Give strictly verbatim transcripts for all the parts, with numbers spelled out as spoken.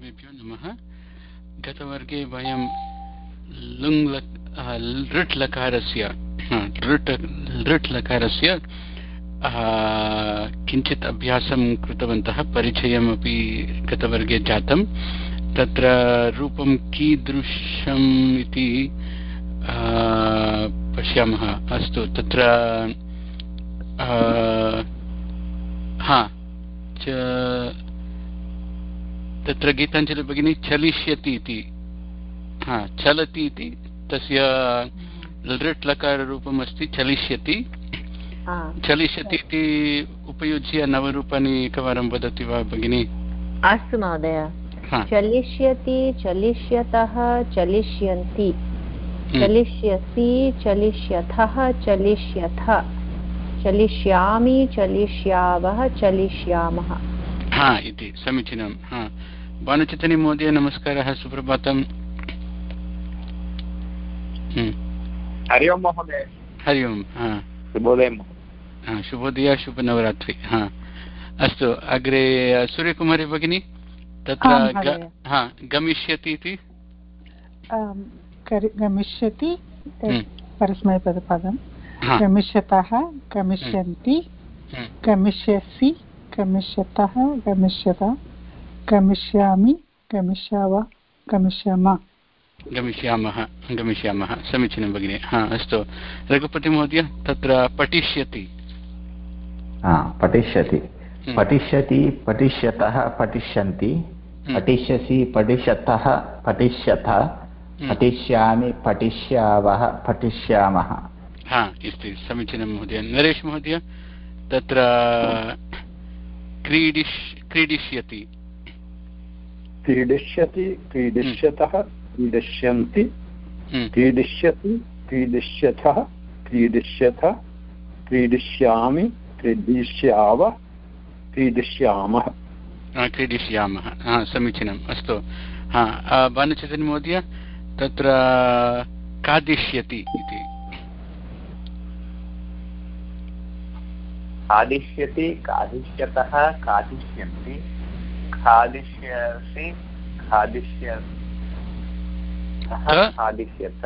सर्वेभ्यो नमः। गतवर्गे वयं लुङ् लृट् लकारस्य लृट् लृट् लकारस्य किञ्चित् अभ्यासं कृतवन्तः, परिचयमपि गतवर्गे जातं। तत्र रूपं कीदृशम् इति पश्यामः। अस्तु, तत्र हा च तत्र गीताञ्जलि भगिनी चलिष्यति इति, हा चलति इति तस्य लृट् लकाररूपम् अस्ति चलिष्यति। चलिष्यति इति उपयुज्य नवरूपाणि एकवारं वदति वा भगिनी? अस्तु महोदय। चलिष्यति, चलिष्यतः, चलिष्यन्ति, चलिष्यसि, चलिष्यथः, चलिष्यथ, चलिष्यामि, चलिष्यावः, चलिष्यामः। हा इति समीचीनं। हा भानुचैतन्य महोदय नमस्कारः, सुप्रभातम्। हरि ओम् महोदय। हरि ओम्। हा शुभोदय। हा शुभोदय, शुभनवरात्रि। हा अस्तु, अग्रे सूर्यकुमारी भगिनी तत्र हा गमिष्यति इति गमिष्यति परस्मैपदपदं, गमिष्यतः, गमिष्यन्ति, गमिष्यसि, गमिष्यतः, गमिष्यता, गमिष्यामि, गमिष्यावः, गमिष्यामः गमिष्यामः गमिष्यामः समीचीनं भगिनी। हा अस्तु, रघुपति महोदय तत्र पठिष्यति पठिष्यति पठिष्यति पठिष्यतः पठिष्यन्ति, पठिष्यसि पठिष्यतः पठिष्यथ, पठिष्यामि पठिष्यावः पठिष्यामः। हा इति समीचीनं महोदय। नरेश महोदय तत्र क्रीडिष् क्रीडिष्यति क्रीडिष्यति क्रीडिष्यतः क्रीडिष्यन्ति, क्रीडिष्यति क्रीडिष्यथः क्रीडिष्यथ, क्रीडिष्यामि क्रीडिष्यावः क्रीडिष्यामः क्रीडिष्यामः। हा समीचीनम्। अस्तु, हा भानुचैतन्य महोदय तत्र खादिष्यति इति खादिष्यति खादिष्यतः खादिष्यन्ति, खादिष्यसि खादिष्यतः खादिष्यथ,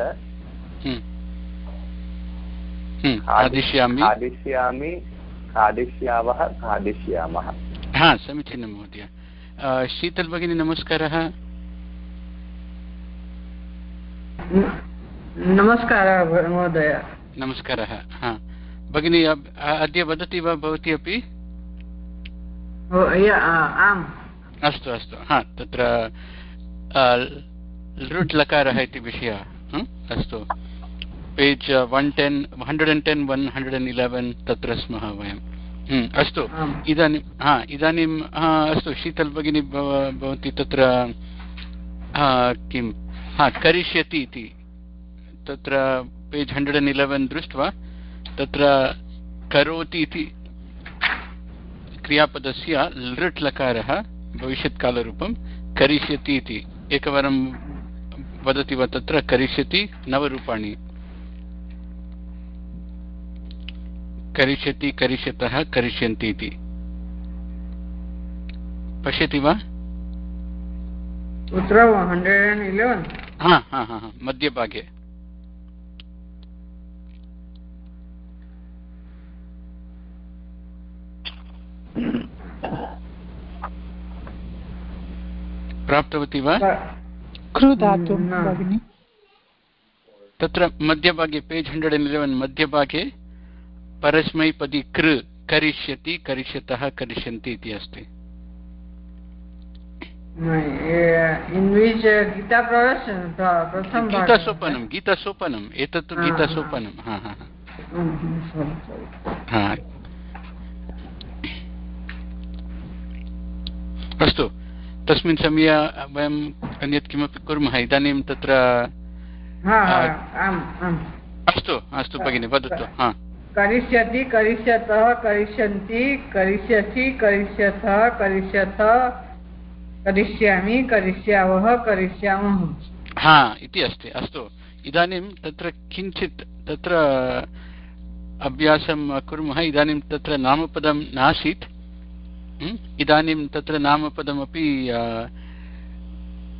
खादिष्यामि खादिष्यामि खादिष्यावः खादिष्यामः। हा समीचीनं महोदय। शीतल भगिनी नमस्कारः। नमस्कारः महोदय। नमस्कारः। हा भगिनी अद्य वदति वा भवती अपि? आम्। अस्तु अस्तु। हा तत्र लृट् लकारः इति विषयः। अस्तु, page one ten hundred and ten one hundred and eleven तत्र स्मः वयम्। अस्तु, इदानीं हा इदानीं अस्तु, शीतल भगिनी भवती तत्र किं हा करिष्यति इति तत्र पेज् हण्ड्रेड् अण्ड् इलेवेन् दृष्ट्वा तत्र करोति इति क्रियापदस्य लृट् लकारः भविष्यत्कालरूपं करिष्यति इति एकवारं वदति वा? तत्र करिष्यति नवरूपाणि करिष्यति करिष्यतः करिष्यन्ति इति पश्यति वा? हा हा हा मध्यभागे प्राप्तवती वा? तत्र मध्यभागे पेज् हण्ड्रेड् अण्ड् इलेवेन् मध्ये परस्मैपदी कृ करिष्यति करिष्यतः करिष्यन्ति इति अस्ति। गीतासोपानं गीतासोपानम् एतत्तु गीतासोपानं। हा हा हा अस्तु, तस्मिन् समये वयम् अन्यत् किमपि कुर्मः। इदानीं तत्र अस्तु अस्तु भगिनि वदतु। हा करिष्यति करिष्यतः करिष्यन्ति, करिष्यसि करिष्यथः करिष्यथ, करिष्यामि करिष्यावः करिष्यामः। हा इति अस्ति। अस्तु, इदानीं तत्र किञ्चित् तत्र अभ्यासं कुर्मः। इदानीं तत्र नामपदं नासीत्, इदानीं तत्र नामपदमपि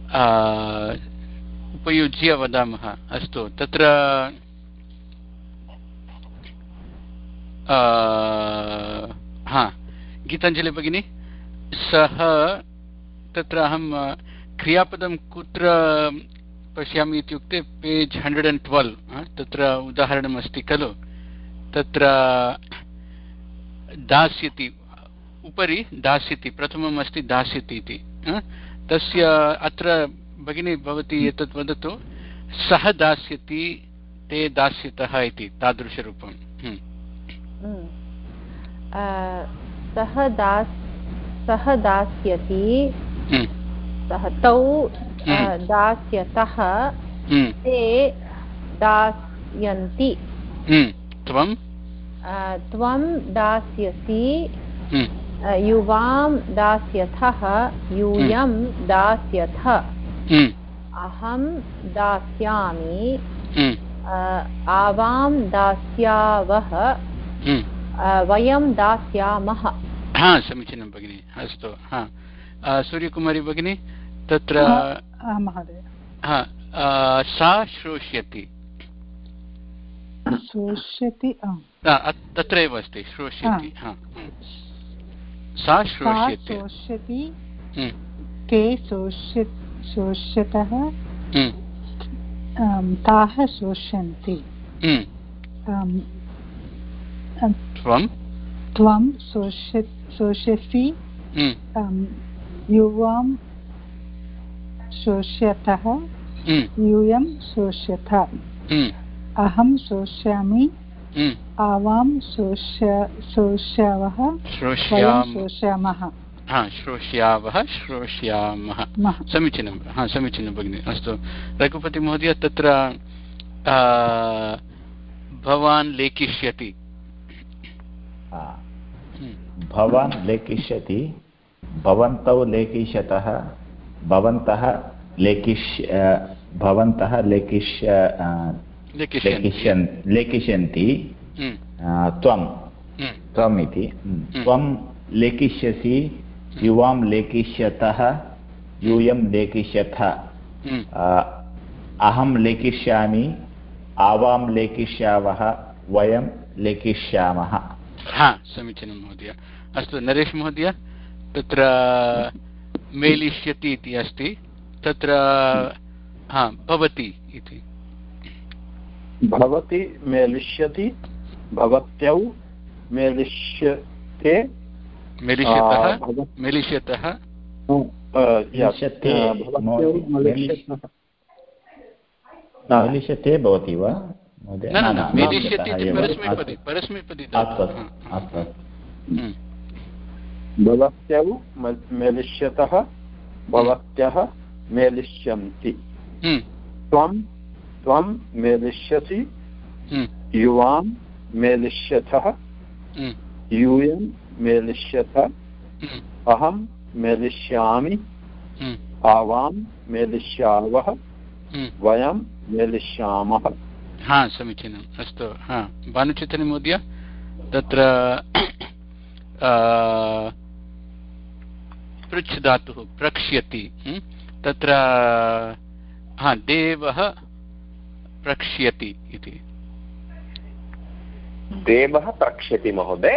उपयुज्य वदामः। अस्तु, तत्र हा गीताञ्जलि भगिनी, सः तत्र अहं क्रियापदं कुत्र पश्यामि इत्युक्ते पेज् हण्ड्रेड् अण्ड् ट्वेल्व् तत्र उदाहरणम् अस्ति खलु, तत्र दास्यति उपरि दास्यति प्रथमम् अस्ति दास्यति इति, तस्य अत्र भगिनी भवती एतत् वदतु, सः दास्यति ते दास्यतः इति तादृशरूपं। सः दास् सः दास्यति, सः तौ दास्यतः, ते दास्यन्ति, त्वं त्वं दास्यसि, युवां दास्यथः, यूयं दास्यथ, अहं दास्यामि, आवां दास्यावः, वयं दास्यामः। हा, समीचीनं भगिनि। अस्तु, हा सूर्यकुमारी भगिनी, तत्र हा सा श्रोष्यति, श्रोष्यति तत्रैव अस्ति श्रोष्यति, सा श्रोष्यति, ते श्रोष्यतः, ताः श्रोष्यन्ति, त्वं त्वं श्रोष्यसि, युवां श्रोष्यतः, यूयं श्रोष्यथ, अहं श्रोष्यामि, आवां श्रोष्यावः, वयं श्रोष्यामः। हा, श्रोष्यावः श्रोष्यामः। समीचीनं, हा समीचीनं भगिनि। अस्तु रघुपतिमहोदय, तत्र भवान् लेखिष्यति, भवान् लेखिष्यति, भवन्तौ लेखिष्यतः, भवन्तः लेखिष्य भवन्तः लेखिष्य लेखिष्यन्ति, त्वं त्वम् इति, त्वं लेखिष्यसि, युवां लेखिष्यतः, यूयं लेखिष्यथ, अहं लेखिष्यामि, आवां लेखिष्यावः, वयं लेखिष्यामः। हा, समीचीनं महोदय। अस्तु नरेश महोदय, तत्र मेलिष्यति इति अस्ति, तत्र हा भवति इति, भवति मेलिष्यति, भवत्यौ मेलिष्यते, मेलिष्यतः मेलिष्यतः मेलिष्यते भवति वा? न न मेलिष्यति इति परस्मैपदी परस्मैपदी भवत्यौ मेलिष्यतः, भवत्यः मेलिष्यन्ति, त्वं त्वं मेलिष्यसि, युवां मेलिष्यथः, यूयं मेलिष्यथ, अहं मेलिष्यामि, आवां मेलिष्यावः, वयं मेलिष्यामः। हा, समीचीनम्। अस्तु, हा भानुचैतन्य महोदय, तत्र पृच्छ धातुः प्रक्ष्यति, तत्र हा देवः प्रक्ष्यति इति, देवः प्रक्ष्यति महोदय,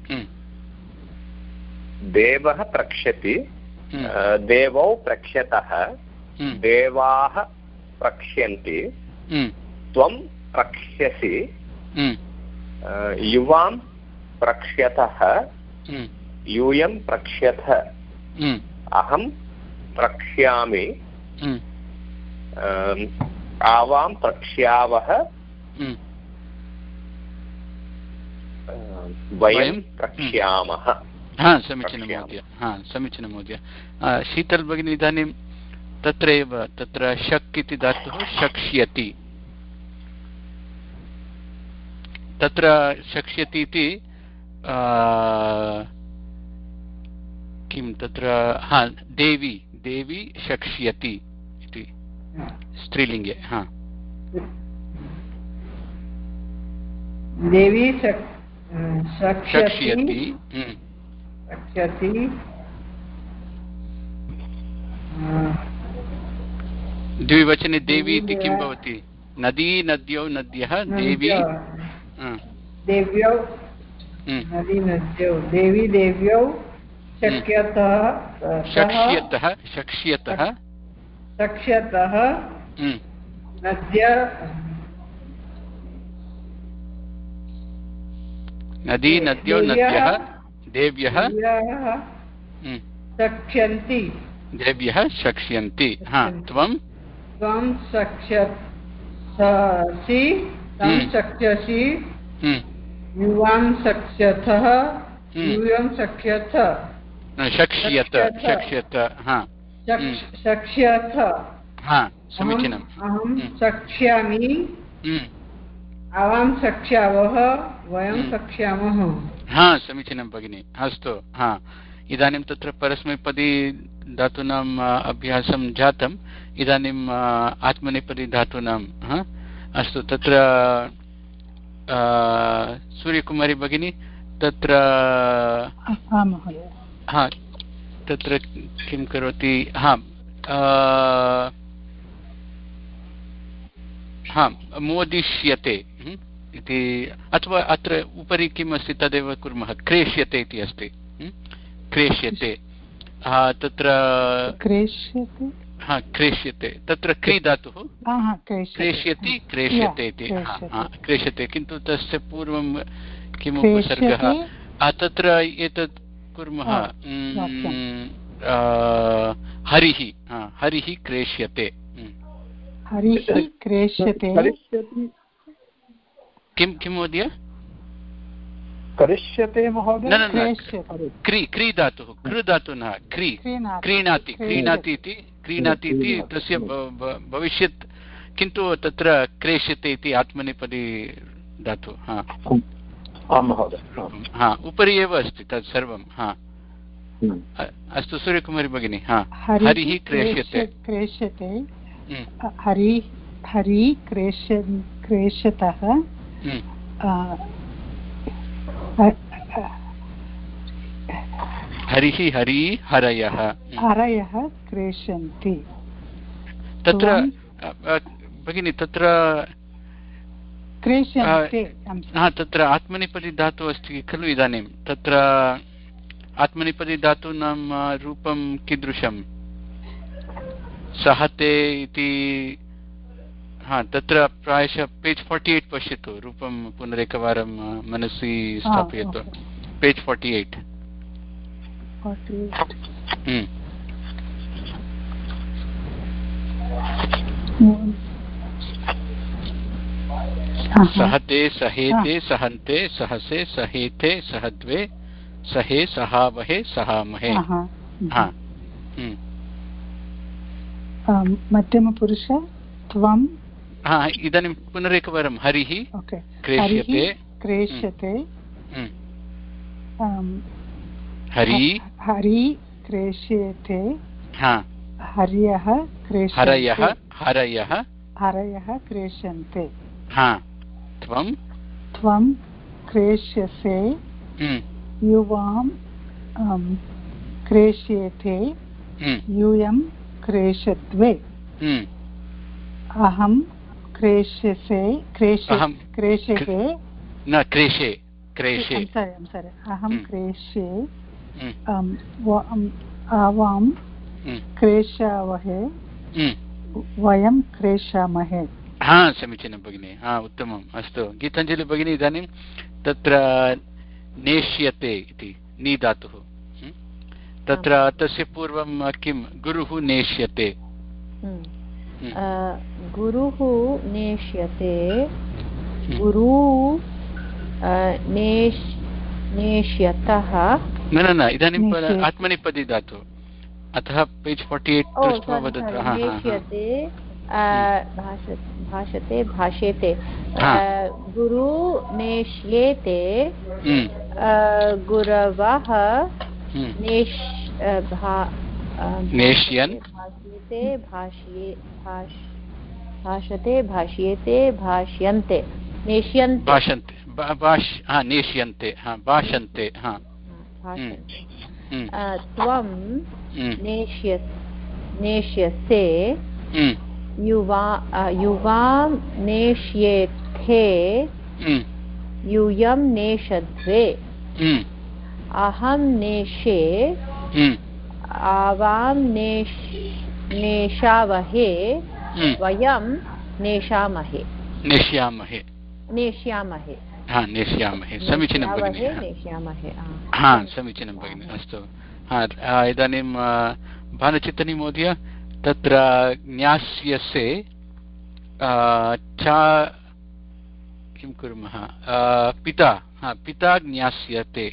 देवः प्रक्ष्यति, देवौ प्रक्ष्यतः, देवाः प्रक्ष्यन्ति, त्वं प्रक्ष्यसि, युवां प्रक्ष्यतः, यूयं प्रक्ष्यथ, अहं प्रक्ष्यामि, आवां प्रक्ष्यावः, वयं प्रक्ष्यामः। हा, समीचीनं महोदय। हा, समीचीनं महोदय। शीतल भगिनी, इदानीं तत्रैव तत्र शक् इति धातुः शक्ष्यति, तत्र शक्ष्यति इति किं तत्र हा देवी देवी शक्ष्यति इति स्त्रीलिङ्गे, हा देवी शक्ष्यति, शक्ष्यति, द्विवचने देवी इति किं भवति? नदी नद्यौ नद्यः देवी देव्यौ नदी नद्यौ देवी देव्यौ शक्यतः शक्ष्यतः शक्ष्यतः शक्ष्यतः नद्य नदी नद्यौ नद्यः देव्यः शक्ष्यन्ति देव्यः शक्ष्यन्ति। हा त्वं त्वं शक्ष्यसि तं शक्ष्यसि युवां शक्ष्यथः यूयं शक्ष्यथ शक्ष्यत शक्ष्यत हा शक्ष्यथ हा समीचीनम्। अहं शक्ष्यामि आवां शक्ष्यावः वयं शक्ष्यामः। हा समीचीनं भगिनि। अस्तु हा इदानीं तत्र परस्मैपदी धातूनाम् अभ्यासं जातम्। इदानीम् आत्मनेपदी धातूनां अस्तु तत्र सूर्यकुमारी भगिनी तत्र हा तत्र किं करोति? हा हा मोदिष्यते इति अथवा अत्र उपरि किम् अस्ति तदेव कुर्मः। क्रेष्यते इति अस्ति। क्रेष्यते तत्र क्रेष्यते हा क्रेष्यते तत्र क्री धातुः क्रेष्यति क्रेष्यते इति क्रेष्यते किन्तु तस्य पूर्वं किम् उपसर्गः तत्र एतत् कुर्मः हरिः हरिः क्रेष्यते हरिः क्रेष्यते किं किं महोदय करिष्यते महोदय न न क्री क्री धातुः कृ धातुः न क्री क्रीणाति क्रीणाति इति क्रीणाति इति तस्य भविष्यत् किन्तु तत्र क्रेष्यते इति आत्मनेपदी धातुः। हा हा उपरि एव अस्ति तत् सर्वं। हा अस्तु सूर्यकुमारी भगिनी। हा हरिः क्रेष्यते क्रेष्यते हरि हरि क्रेष्य क्रेष्यतः हरिः हरि हरयः हरयः क्रेष्यन्ति। तत्र भगिनी तत्र क्रेष्यन्ते हा तत्र आत्मनेपदी धातुः अस्ति खलु इदानीं तत्र आत्मनेपदी धातूनां रूपं कीदृशं? सहते इति हा तत्र प्रायशः पेज् फोर्टि एय्ट् पश्यतु रूपं पुनरेकवारं मनसि स्थापयतु। पेज् फोर्टि एय्ट् सहते सहेते सहन्ते सहसे सहेते सहद्वे सहे सहावहे सहामहे। हा मध्यमपुरुष त्वं हा इदानीं पुनरेकवारं हरिः क्रेष्यते क्रेष्यते हरि हरि क्रेष्यते हा हर्यः हरयः हरयः हरयः क्रेष्यन्ते। हा त्वं त्वं क्रेष्यसे युवां क्रेष्येते यूयं क्रेष्यत्वे अहं क्रेष्यसे क्रेष्यते न क्रेष्ये क्रेष्ये अहं क्रेष्ये आवां क्रेष्यावहे वयं क्रेष्यामहे। हा समीचीनं भगिनी। हा उत्तमम्। अस्तु गीताञ्जलि भगिनी इदानीं तत्र नेष्यते इति नी धातुः तत्र तस्य पूर्वं किं? गुरुः नेष्यते गुरुः नेष्यते गुरु नेष्यतः न न न इदानीं आत्मनेपदी धातुः अतः पेज् फोर्टि एय्ट् दृष्ट्वा वदतु। नेष्यते भाषते भाष्यते गुरु नेष्येते गुरवः नेष्यन् भाष्यते भाष्ये भाषते भाष्येते भाष्यन्ते नेष्यन्ते भाषन्ते हा नेष्यन्ते हा भाषन्ते हा त्वं नेष्य नेष्यसे युवा युवां नेष्येथे यूयं नेषध्वे अहं नेष्ये आवां नेष् नेष्यावहे वयं नेष्यामहे नेष्यामहे नेष्यामहे हा नेष्यामहे समीचीनं भगिनि नेष्यामहे हा समीचीनं भगिनि अस्तु हा इदानीं भानुचित्तनी महोदय तत्र ज्ञास्यसे च किं कुर्मः पिता हा पिता ज्ञास्यते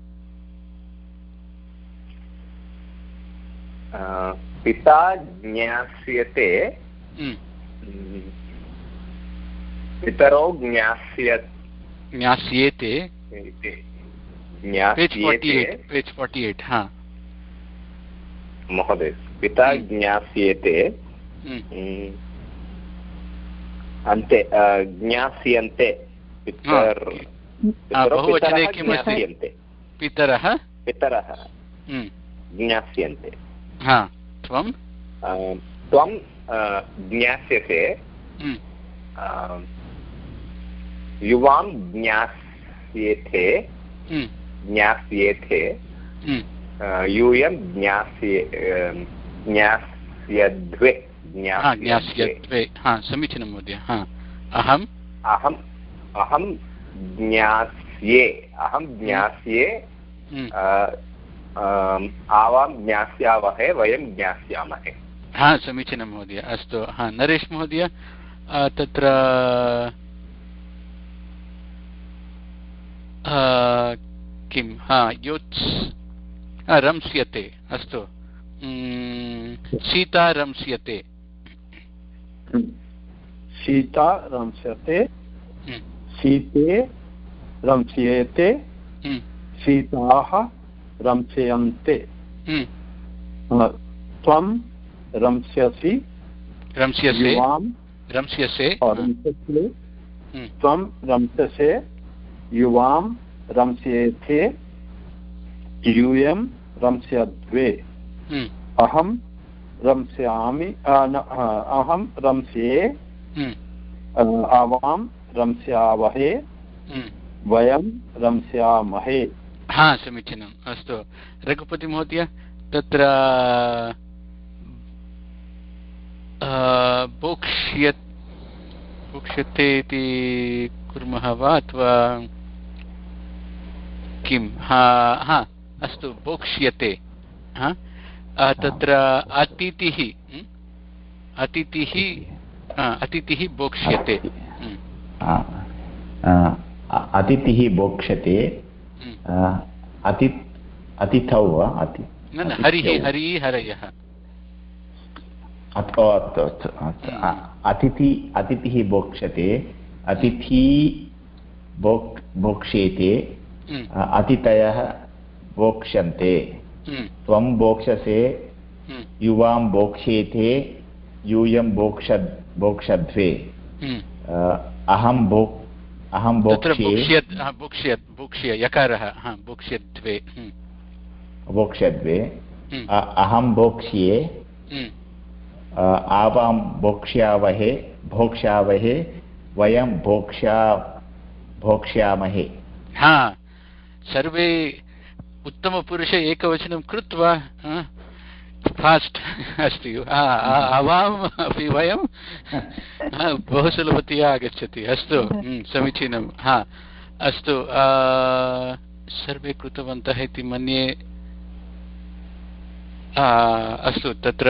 पिता ज्ञास्यते पितरौ ज्ञास्य ज्ञास्येते पेज् फोर्टि एय्ट् हा महोदय पिता ज्ञास्येते अन्ते ज्ञास्यन्ते बहुवचने किम् ज्ञास्यन्ते पितरः पितरः ज्ञास्यन्ते हा त्वं त्वं ज्ञास्यसे युवां ज्ञास्येथे ज्ञास्येथे यूयं ज्ञास्ये ज्ञास्यध्वे ज्ञास्यध्वे हा समीचीनं महोदय हा अहम् अहम् अहं ज्ञास्ये अहं ज्ञास्ये आवां ज्ञास्यावहे वयं ज्ञास्यामहे हा समीचीनं महोदय अस्तु हा नरेश महोदय तत्र किं हा योत्स् रंस्यते अस्तु सीता रंस्यते सीता रंस्यते सीते रंस्येते सीताः रंस्यन्ते त्वं रंस्यसि रंस्यसे युवां रंस्यसे त्वं रंस्यसे युवां रंस्येथे यूयं रंस्यध्वे अहं रंस्यामि अहं रंस्ये आवां रंस्यावहे वयं रंस्यामहे हा समीचीनम् अस्तु रघुपति महोदय तत्र बोक्ष्यत् बोक्ष्यते इति कुर्मः वा अथवा किं हा हा अस्तु बोक्ष्यते हा तत्र अतिथिः अतिथिः अतिथिः बोक्ष्यते अतिथिः बोक्ष्यते अति अतिथौ वा अति न न हरिः हरिः हरयः अस्तु अस्तु अस्तु अतिथि अतिथिः बोक्ष्यते अतिथि बोक् बोक्ष्येते अतिथयः बोक्ष्यन्ते त्वं बोक्ष्यसे युवां बोक्ष्येते यूयं बोक्ष्यद् बोक्ष्यध्वे अहं बोक् अहं बोक्ष्ये बोक्ष्य यकारः बोक्ष्यध्वे बोक्ष्यध्वे अहं बोक्ष्ये आवां भोक्ष्यावहे भोक्ष्यावहे वयं भोक्ष्या भोक्ष्यामहे हा सर्वे उत्तमपुरुष एकवचनं कृत्वा फास्ट् अस्ति आवाम् अपि वयं बहु सुलभतया आगच्छति अस्तु समीचीनं हा अस्तु सर्वे कृतवन्तः इति मन्ये अस्तु तत्र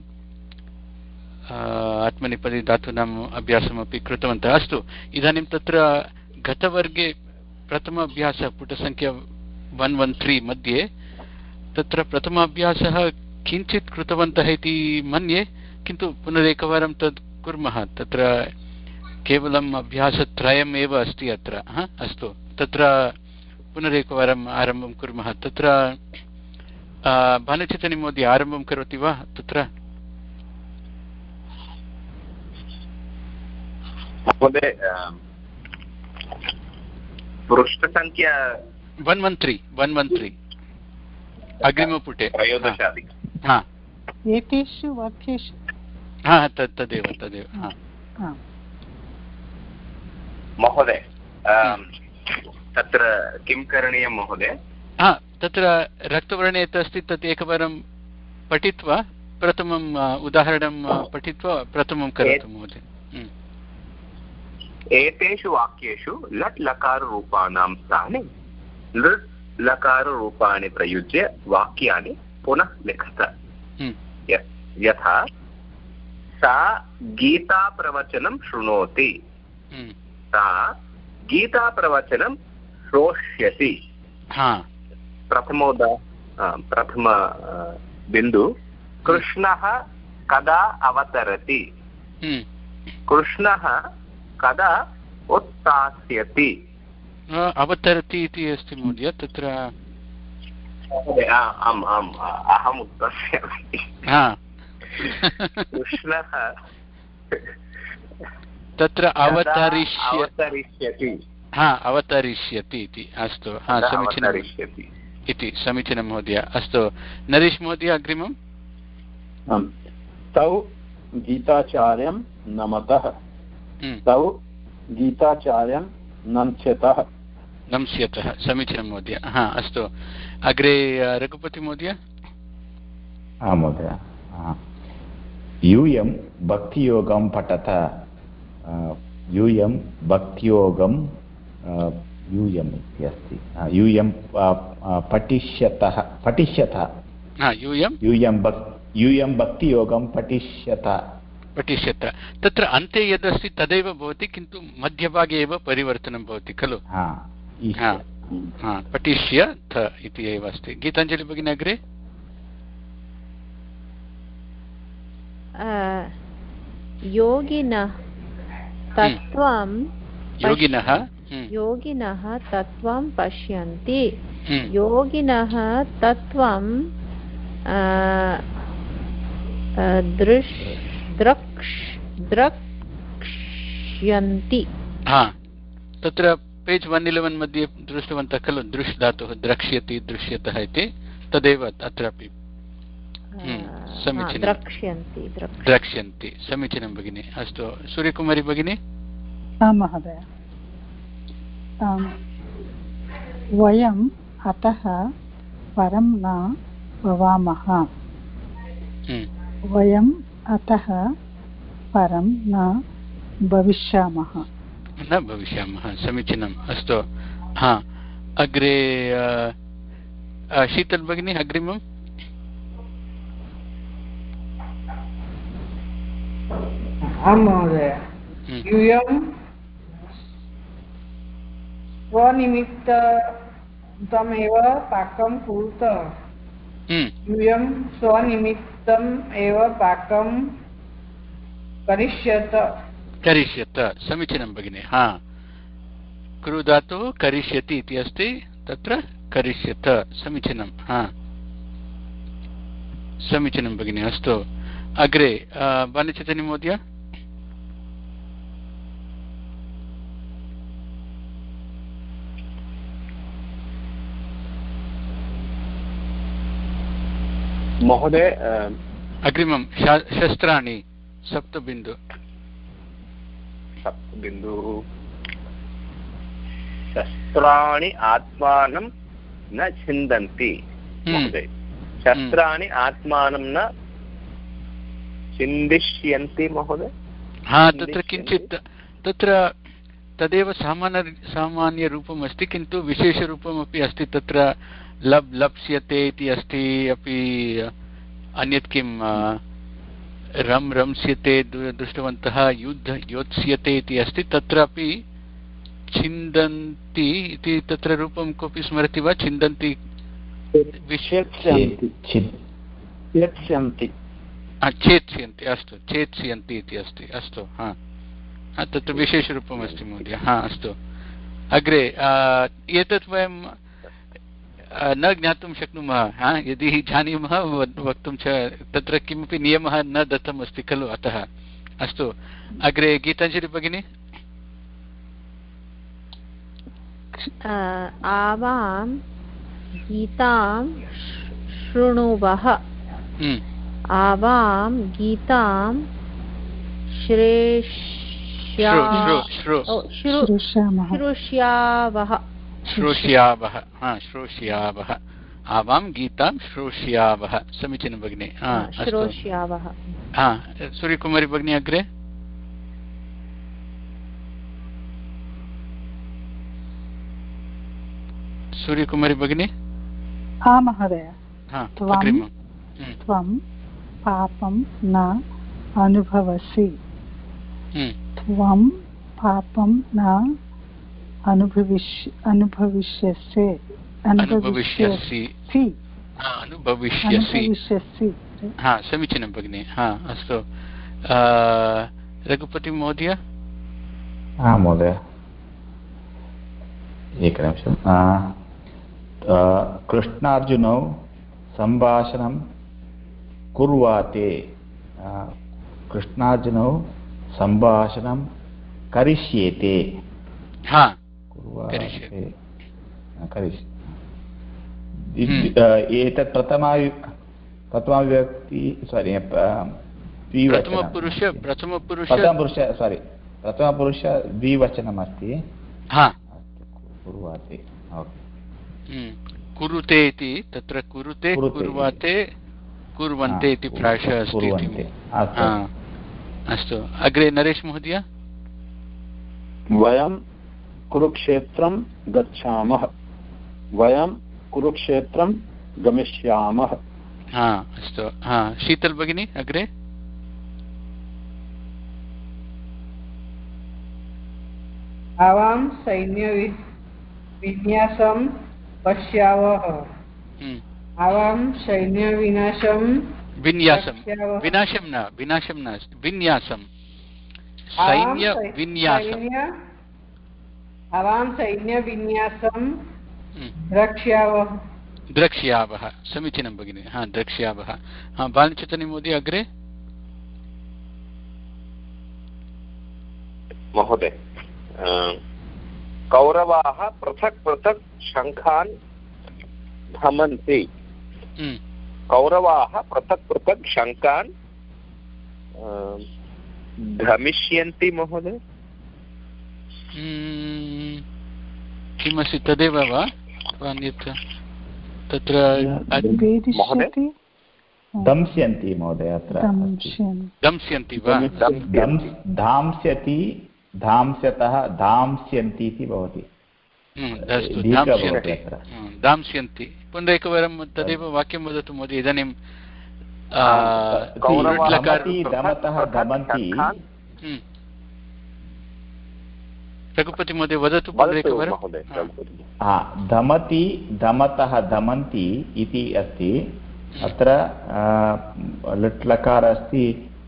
आत्मनेपदी धातूनाम् अभ्यासमपि कृतवन्तः अस्तु इदानीं तत्र गतवर्गे प्रथम अभ्यासः पुटसङ्ख्या वन् वन् त्री मध्ये तत्र प्रथम अभ्यासः किञ्चित् कृतवन्तः इति मन्ये किन्तु पुनरेकवारं तत् कुर्मः तत्र केवलम् अभ्यासत्रयम् एव अस्ति अत्र अस्तु तत्र पुनरेकवारम् आरम्भं कुर्मः तत्र भानुचितनी महोदय आरम्भं करोति वा तत्र महोदय पृष्ठसङ्ख्या one one three one one three अग्रिमपुटे त्रयोदशाधिक एतेषु वाक्येषु हा तद् तदेव तदेव महोदय तत्र किं करणीयं महोदय? हा तत्र रक्तवर्णे यत् अस्ति तत् एकवारं पठित्वा प्रथमम् उदाहरणं पठित्वा प्रथमं करोतु महोदय। एतेषु वाक्येषु लट् लकाररूपाणां स्थाने लृट् लकाररूपाणि प्रयुज्य वाक्यानि पुनः लिखत। यथा सा गीताप्रवचनं शृणोति, सा गीताप्रवचनं श्रोष्यति। प्रथमोदा प्रथम बिन्दु कृष्णः कदा अवतरति, कृष्णः कदा उत्थास्यति। अवतरति इति अस्ति महोदय तत्र। आम् आम् अहम् उत्थास्यामि। कृष्णः तत्र अवतरिष्यति हा अवतरिष्यति इति। अस्तु हा समीचीनम् इति समीचीनं महोदय। अस्तु नरेश महोदय अग्रिमम्। तौ गीताचार्यं नमतः, तौ गीताचार्यं नम्स्यतः। नम्स्यतः समीचीनं महोदय। हा अस्तु अग्रे रघुपति महोदय। हा महोदय यूयं भक्तियोगं पठत, यूयं भक्तियोगं यूयम् इति अस्ति, यूयं पठिष्यतः पठिष्यतः यूयं यूयं भक्तियोगं पठिष्यत पठिष्यत। तत्र अन्ते यदस्ति तदेव भवति किन्तु मध्यभागे एव परिवर्तनं भवति खलु। पठिष्यथ इति एव अस्ति। गीताञ्जलि भगिनी अग्रे। योगिनः तत्त्वं योगिनः योगिनः तत्त्वं पश्यन्ति, योगिनः तत्त्वं दृश् द्रक्ष् द्रक्ष्यन्ति। हा तत्र पेज् वन् इलेवन् मध्ये दृष्टवन्तः खलु दृश् धातुः द्रक्ष्यति दृश्यतः इति तदेव अत्रापि समीचीनं द्रक्ष्यन्ति द्रक्ष्यन्ति समीचीनं भगिनि। अस्तु सूर्यकुमारी भगिनी। महोदय वयम् अतः परं न भवामः, वयम् अतः परं न भविष्यामः न भविष्यामः समीचीनम्। अस्तु हा अग्रे शीतल भगिनी अग्रिमम्। आं महोदय यूयं स्वनिमित्तमेव पाकं कुरुत, यूयं स्वनिमित्तम् एव पाकं करिष्यत करिष्यत समीचीनं भगिनि। हा कुरु धातुः करिष्यति इति अस्ति तत्र करिष्यत समीचीनं। हा समीचीनं भगिनि। अस्तु अग्रे बालचैतन्य महोदय। महोदय अग्रिमं शस्त्राणि सप्तबिन्दु सप्तबिन्दु शस्त्राणि आत्मानं न छिन्दन्ति। महोदय शस्त्राणि आत्मानं न छिन्दिष्यन्ति महोदय। हा तत्र किञ्चित् तत्र तदेव सामान्य सामान्यरूपम् अस्ति किन्तु विशेषरूपमपि अस्ति। तत्र लब् लप्स्यते इति अस्ति अपि अन्यत् किं रम् रंस्यते दृष्टवन्तः युद्ध योत्स्यते इति अस्ति। तत्रापि छिन्दन्ति इति तत्र रूपं कोऽपि स्मरति वा? छिन्दन्ति चेत्स्यन्ति चेत्स्यन्ति अस्तु चेत्स्यन्ति इति अस्ति। अस्तु हा तत्र विशेषरूपम् अस्ति महोदय। हा अस्तु अग्रे एतत् वयं न ज्ञातुं शक्नुमः। हा यदि जानीमः वक्तुं च तत्र किमपि नियमः न दत्तम् अस्ति खलु अतः। अस्तु अग्रे गीताञ्जलि भगिनी। आवां गीतां शृणुवः, आवां गीतां श्रेष्या श्रु ओ, श्रु- श्रुष्यामः श्रुष्यावः श्रोष्यावः हा श्रोष्यावः आवां गीतां श्रोष्यावः समीचीनं भगिनि हा अस्तु श्रोष्यावः हा सूर्यकुमारी भगिनी अग्रे सूर्यकुमारी भगिनी हा महोदय हा त्वं अग्रिमं त्वं पापं न अनुभवसि त्वं पापं न अनुभविष्य अनुभविष्यसि अनुभविष्यसि अनुभविष्यसि अनुभविष्यसि हा समीचीनं भगिनि हा अस्तु रघुपति महोदय हा महोदय एकनिमिषं कृष्णार्जुनौ सम्भाषणं कुर्वाते कृष्णार्जुनौ सम्भाषणं करिष्येते हा कुर्वाते एतत् प्रथमा प्रथमाविभक्ति सारि प्रथमपुरुष प्रथमपुरुष प्रथमपुरुष सारि प्रथमपुरुष द्विवचनमस्ति कुर्वाते कुरुते इति तत्र कुरुते कुर्वाते कुर्वन्ते इति प्रायशः अस्ति अस्तु अग्रे नरेश महोदय वयं कुरुक्षेत्रं गच्छामः वयं कुरुक्षेत्रं गमिष्यामः हा अस्तु हा शीतल भगिनी अग्रे आवां सैन्यविन्यासं पश्यावः आवां सैन्यविनाशं विन्यासं विनाशं न विनाशं नास्ति विन्यासं सैन्यविन्यासम् आवां सैन्यविन्यासं द्रक्ष्यावः द्रक्ष्यावः समीचीनं भगिनि हा द्रक्ष्यावः हा बालचैतन्य महोदय अग्रे महोदय कौरवाः पृथक् पृथक् शङ्खान् धमन्ति कौरवाः पृथक् पृथक् शङ्खान् धमिष्यन्ति महोदय किमस्ति तदेव वा अन्यत् तत्र दंस्यन्ति महोदय अत्र दंस्यन्ति वा धांस्यति धांस्यतः धांस्यन्ति इति भवति दांस्यन्ति पुनः एकवारं तदेव वाक्यं वदतु महोदय इदानीं दमतः दमन्ति रघुपति महोदय वदतु पुनः एकवारं दमति दमतः दमन्ति इति अस्ति अत्र लट्लकार अस्ति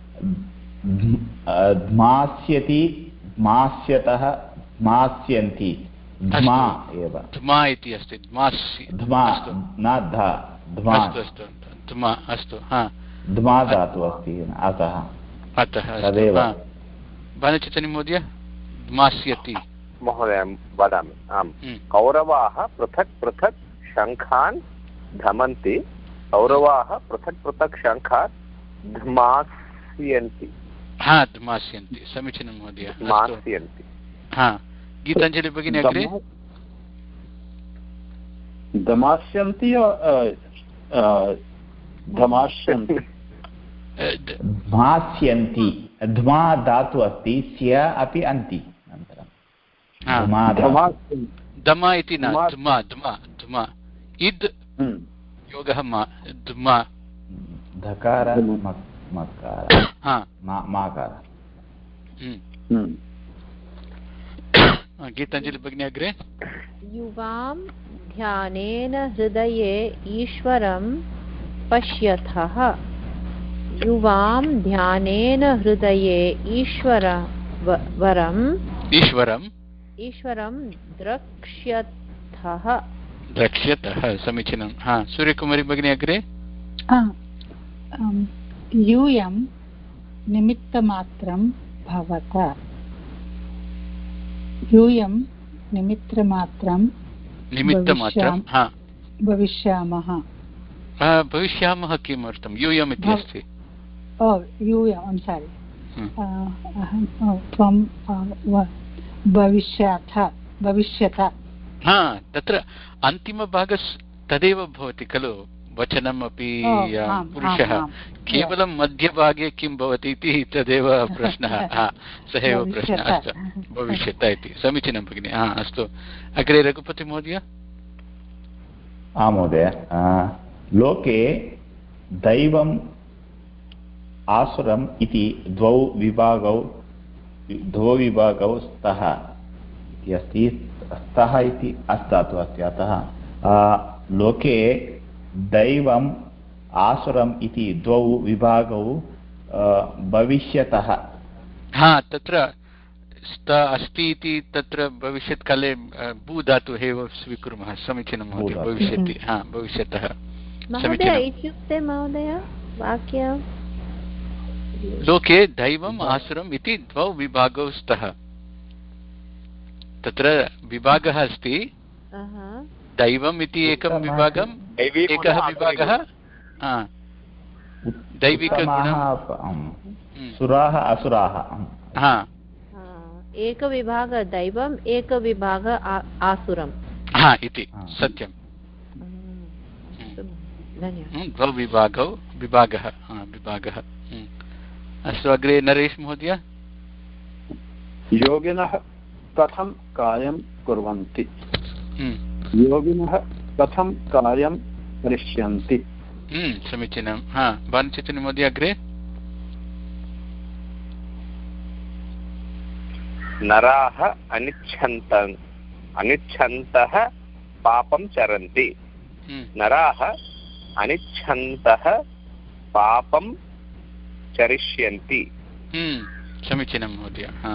ध्मास्यति ध्मास्यतः ध्मास्यन्ति ध्मा एव ध्मा इति अस्ति ध्मा न ध ध्मा ध्मा अस्तु हा ध्मा धातुः अस्ति अतः अतः तदेव बालचैतन्य महोदय ध्मास्यति महोदय वदामि आम् कौरवाः पृथक् पृथक् शङ्खान् धमन्ति कौरवाः पृथक् पृथक् शङ्खान् ध्मास्यन्ति हा ध्मास्यन्ति समीचीनं महोदय ध्मास्यन्ति हा गीताञ्जलि भगिनी अग्रे धमास्यन्ति धमास्यन्ति ध्मास्यन्ति ध्मा धातु अस्ति स्य अपि अन्ति धमा इति न ध्मा ध्मा ध्मा इद् योगः मा ध्मा धकार मकार माकार गीताञ्जलि भगिनी अग्रे युवां ध्यानेन हृदये ईश्वरं पश्यतः युवां ध्यानेन हृदये ईश्वर वरम् ईश्वरम् ईश्वरं द्रक्ष्यतः द्रक्ष्यतः समीचीनं हा सूर्यकुमारी भगिनी अग्रे यूयं निमित्तमात्रं भवत यूयं निमित्तमात्रं निमित्तमात्रं हा भविष्यामः भविष्यामः किमर्थं यूयम् इति अस्ति ओ यूयम् सारि अहं त्वं भविष्यथ भविष्यथ हा तत्र अन्तिमभागः तदेव भवति खलु वचनम् अपि पुरुषः केवलं मध्यभागे किं भवति इति तदेव प्रश्नः सः एव प्रश्नः अस्तु भविष्यत् इति समीचीनं भगिनि हा अस्तु अग्रे रघुपति महोदय आं महोदय लोके दैवम् आसुरम् इति द्वौ विभागौ द्वौ विभागौ स्तः इति अस्ति स्तः इति अस्तातु अस्ति अतः लोके दैवम् आसुरम् इति द्वौ विभागौ भविष्यतः हा तत्र स्त अस्ति इति तत्र भविष्यत्काले भू धातुः एव स्वीकुर्मः समीचीनं महोदय भविष्यति हा भविष्यतः महोदय इत्युक्ते महोदय वाक्यं लोके दैवम् आसुरम् इति द्वौ विभागौ स्तः तत्र विभागः अस्ति दैवम् इति एकं विभागम् एकः विभागः दैविकगुणं सुराः असुराः हा एकविभागः दैवम् एकविभागः आसुरं हा इति सत्यं द्वौ विभागौ विभागः विभागः अस्तु अग्रे नरेश महोदय योगिनः कथं कार्यं कुर्वन्ति योगिनः कथं कार्यं करिष्यन्ति समीचीनं हा भानुचैतन्य महोदय अग्रे नराः अनिच्छन्त अनिच्छन्तः पापं चरन्ति नराः अनिच्छन्तः पापं चरिष्यन्ति समीचीनं महोदय हा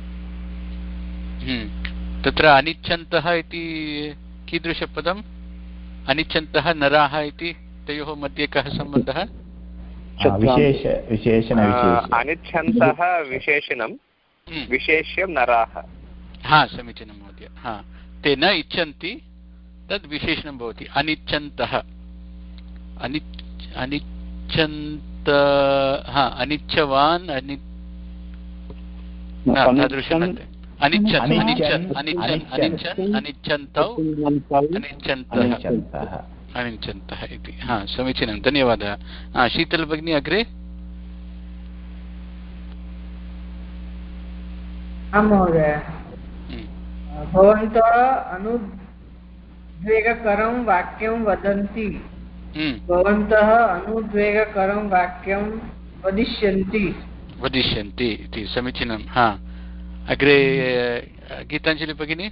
तत्र अनिच्छन्तः इति कीदृशपदम् अनिच्छन्तः नराः इति तयोः मध्ये कः सम्बन्धः विशेष विशेषण अनिच्छन्तः विशेषणं विशेष्यं नराः हा समीचीनं महोदय हा ते न इच्छन्ति तद् विशेषणं भवति अनिच्छन्तः अनि अनिच्छन्त हा अनिच्छवान् अनि तादृशम् अनिच्छन् अनिच्छन् अनिच्छन् अनिच्छन् अनिच्छन्तौ अनिच्छन्तः अनिच्छन्तः इति हा समीचीनं धन्यवादः हा शीतल भगिनी अग्रे महोदय भवन्तः अनुद्वेगकरं वाक्यं वदन्ति भवन्तः अनुद्वेगकरं वाक्यं वदिष्यन्ति वदिष्यन्ति इति समीचीनं हा अग्रे गीताञ्जलि भगिनी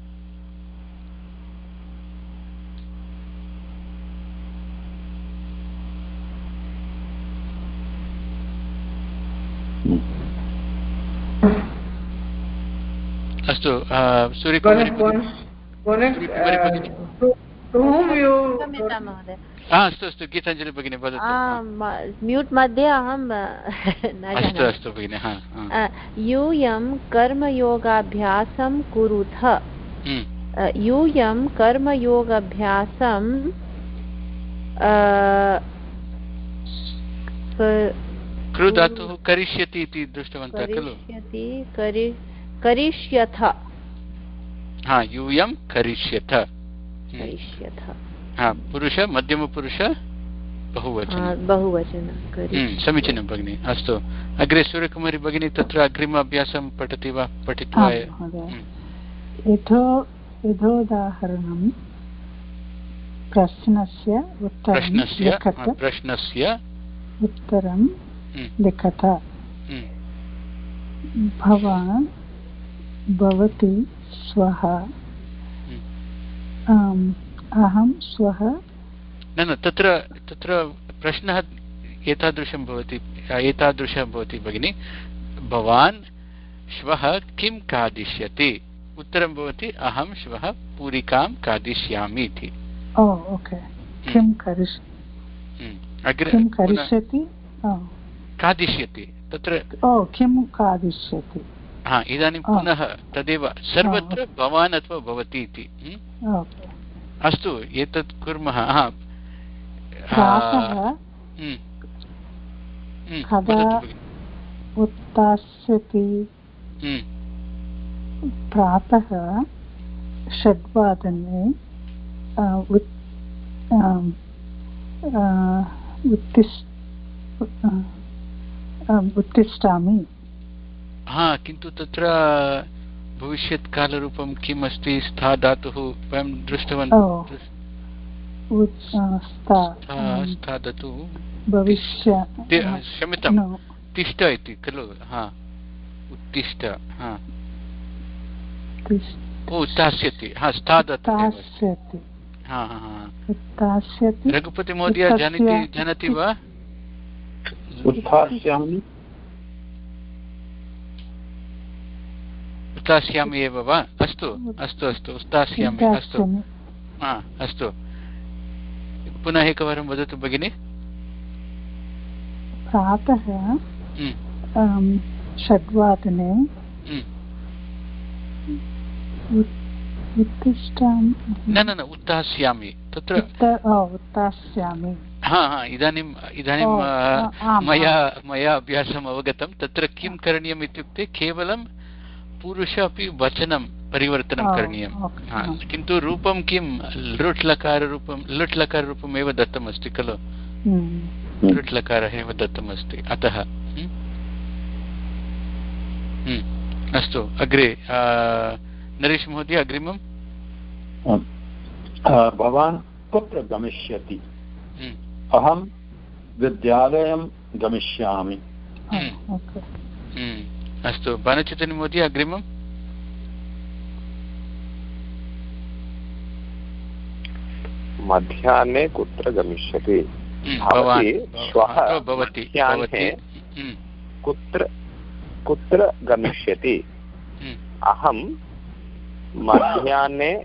अस्तु सूर्यकुमारी अस्तु अस्तु गीताञ्जलि भगिनी वदतु म्यूट् मध्ये अहं अस्तु अस्तु भगिनि यूयं कर्मयोगाभ्यासं कुरुथ यूयं कर्मयोगाभ्यासं कृ धातुः करिष्यति इति दृष्टवन्तः खलु करिष्यथ हा यूयं करिष्यथ करिष्यथ हा पुरुष मध्यमपुरुष बहुवचन बहुवचन समीचीनं भगिनि अस्तु अग्रे सूर्यकुमारी भगिनी तत्र अग्रिम अभ्यासं पठति वा पठित्वा यथोदाहरणं प्रश्नस्य प्रश्नस्य प्रश्नस्य उत्तरं लिखत भवान् भवती स्वः अहं स्वः न न तत्र तत्र प्रश्नः एतादृशं भवति एतादृशः भवति भगिनि भवान् श्वः किं खादिष्यति उत्तरं भवति अहं श्वः पूरिकां खादिष्यामि इति ओ ओके किं करिष् किं करिष्यति खादिष्यति तत्र ओ किं खादिष्यति हा इदानीं पुनः तदेव सर्वत्र भवान् अथवा भवति इति अस्तु एतत् कुर्मः उत्थास्यति प्रातः षड्वादने उत्तिष्ठामि। हा, किन्तु तत्र भविष्यत्कालरूपं किम् अस्ति? स्था धातुः वयं दृष्टवन्तः। स्था धातुः भविष्य, क्षम्यतां, तिष्ठ इति खलु? हा, उत्तिष्ठ। हा, उत्थास्यति। हा, स्था धातुः। हा हा हा, रघुपतिमहोदय जानाति जानाति वा? उत्थास्यामि उत्थास्यामि एव वा? अस्तु अस्तु अस्तु, उत्थास्यामि। अस्तु, हा, अस्तु, पुनः एकवारं वदतु भगिनि। प्रातः षड्वादने उत्तिष्ठामि। न न न, उत्थास्यामि तत्र। उत्थास्यामि। हा हा, इदानीम् इदानीं मया मया अभ्यासम् अवगतं। तत्र किं करणीयम् इत्युक्ते केवलं पुरुष अपि वचनं परिवर्तनं करणीयं। किन्तु रूपं किं? लृट् लकाररूपं लृट् लकाररूपम् एव दत्तमस्ति खलु? लृट् लकारः एव दत्तमस्ति, अतः। अस्तु, अग्रे नरेश महोदय, अग्रिमम्। भवान् कुत्र गमिष्यति? अहं विद्यालयं गमिष्यामि। अस्तु, बाणचैतन्य महोदय, अग्रिमम्। मध्याह्ने कुत्र गमिष्यति? भवती श्वः मध्याह्ने कुत्र कुत्र गमिष्यति? अहं मध्याह्ने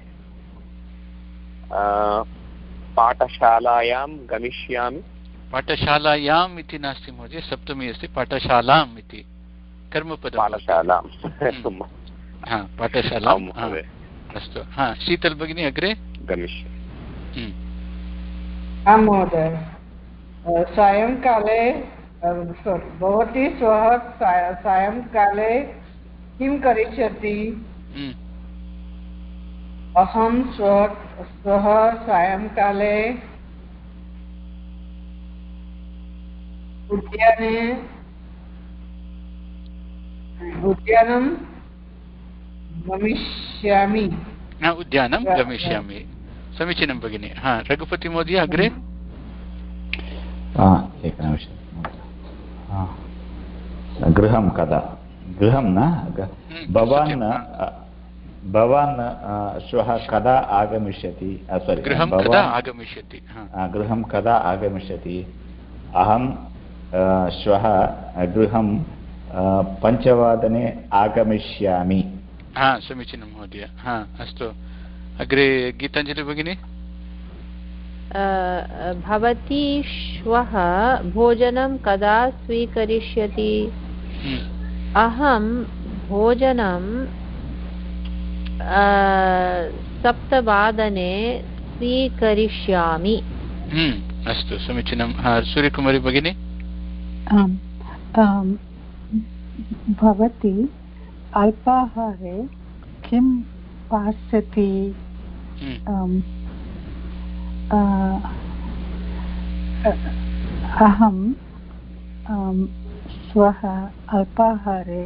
पाठशालायां गमिष्यामि। पाठशालायाम् इति नास्ति महोदय, सप्तमी अस्ति, पाठशालाम् इति कर्मपदं। पाठशालां, पाठशालाम्। अस्तु, हा, शीतल भगिनी, अग्रे गमिष्यामि। आं महोदय, सायङ्काले भवती श्वः सायङ्काले किं करिष्यति? अहं श्वः श्वः सायङ्काले उद्याने उद्यानं गमिष्यामि। उद्यानं गमिष्यामि, समीचीनं भगिनि। हा, रघुपति महोदय, अग्रे। एकनिमिषं, गृहं कदा? गृहं न, भवान् भवान् श्वः कदा आगमिष्यति? सोरि, गृहं कदा आगमिष्यति? गृहं कदा आगमिष्यति? अहं श्वः गृहं पञ्चवादने आगमिष्यामि। हा, समीचीनं महोदय। हा, अस्तु, अग्रे गीताञ्जलि भगिनी। भवती श्वः भोजनं कदा स्वीकरिष्यति? अहं भोजनं सप्तवादने स्वीकरिष्यामि। अस्तु, समीचीनं। सूर्यकुमारी भगिनी। भवती अल्पाहारे किं पास्यति? अहं श्वः अल्पाहारे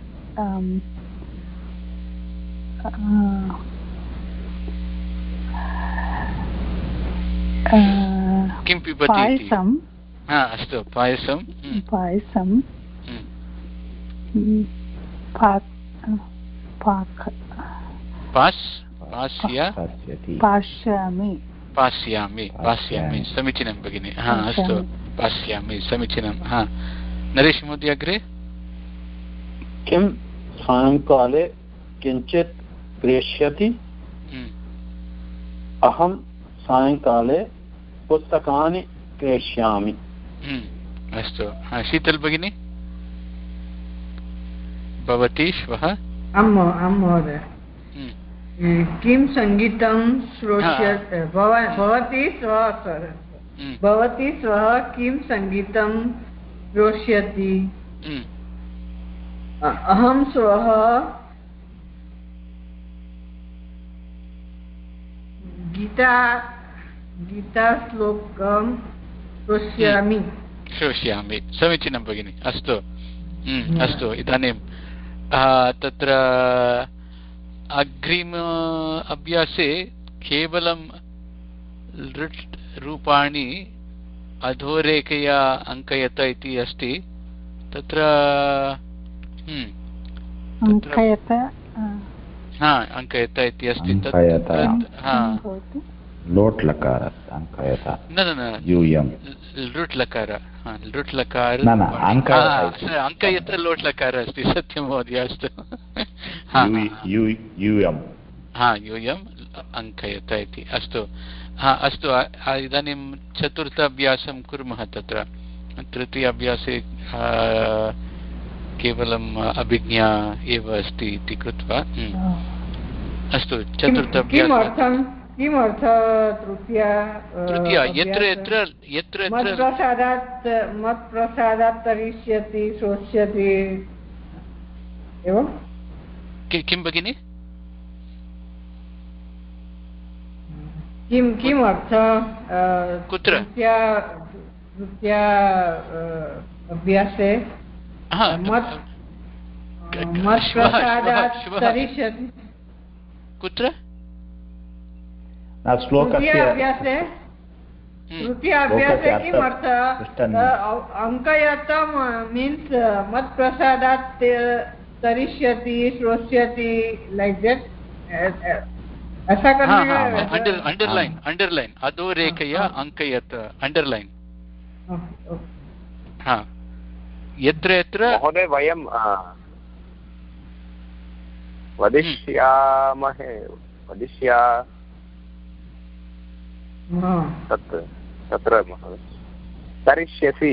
किं पिबति? पायसं। अस्तु, पायसं पायसं पास्यामि पास्यामि पास्यामि समीचीनं भगिनि। हा, अस्तु, पास्यामि, समीचीनं। हा, नरेश महोदय, अग्रे। किं सायङ्काले किञ्चित् क्रेष्यति? अहं सायङ्काले पुस्तकानि क्रेष्यामि। अस्तु, शीतल भगिनी। भवती श्वः? आं महोदय, किं सङ्गीतं श्रोष्यति? भवती श्वः भवती श्वः किं सङ्गीतं श्रोष्यति? अहं श्वः गीता गीताश्लोकं श्रोष्यामि श्रोष्यामि समीचीनं भगिनि अस्तु अस्तु इदानीं तत्र अग्रिम अभ्यासे केवलं लृट् रूपाणि अधोरेखया अङ्कयत इति अस्ति तत्र अङ्कयत हा अङ्कयत इति अस्ति लोट् लकार अङ्कयत न न यूयं लृट् लकार लृट् लकार अङ्कयत लोट् लकार अस्ति सत्यं महोदय अस्तु यूयं हा यूयम् अङ्कयत इति अस्तु हा अस्तु इदानीं चतुर्थ अभ्यासं कुर्मः तत्र तृतीय अभ्यासे केवलम् अभिज्ञा एव अस्ति इति कृत्वा अस्तु चतुर्थ किमर्थं किमर्थं तृतीया तृतीया यत्र यत्र यत्र मत्प्रसादात् मत्प्रसादात् तरिष्यति श्रोष्यति एवं किं भगिनि किं किमर्थं कुत्र तृतीया अभ्यासे मत्प्रसादात् तरिष्यति कुत्र तृतीयाभ्यासे तृतीयाभ्यासे किमर्थम् अङ्कयतं मीन्स् मत्प्रसादात् तरिष्यति श्रोष्यति लैक् देट् ऐसा करने का अंडरलाइन अंडरलाइन अधोरेखया अङ्कयत अंडरलाइन हाँ यत्र यत्र महोदय वयं वदिष्यामहे वदिष्या तत् तत्र तरिष्यसि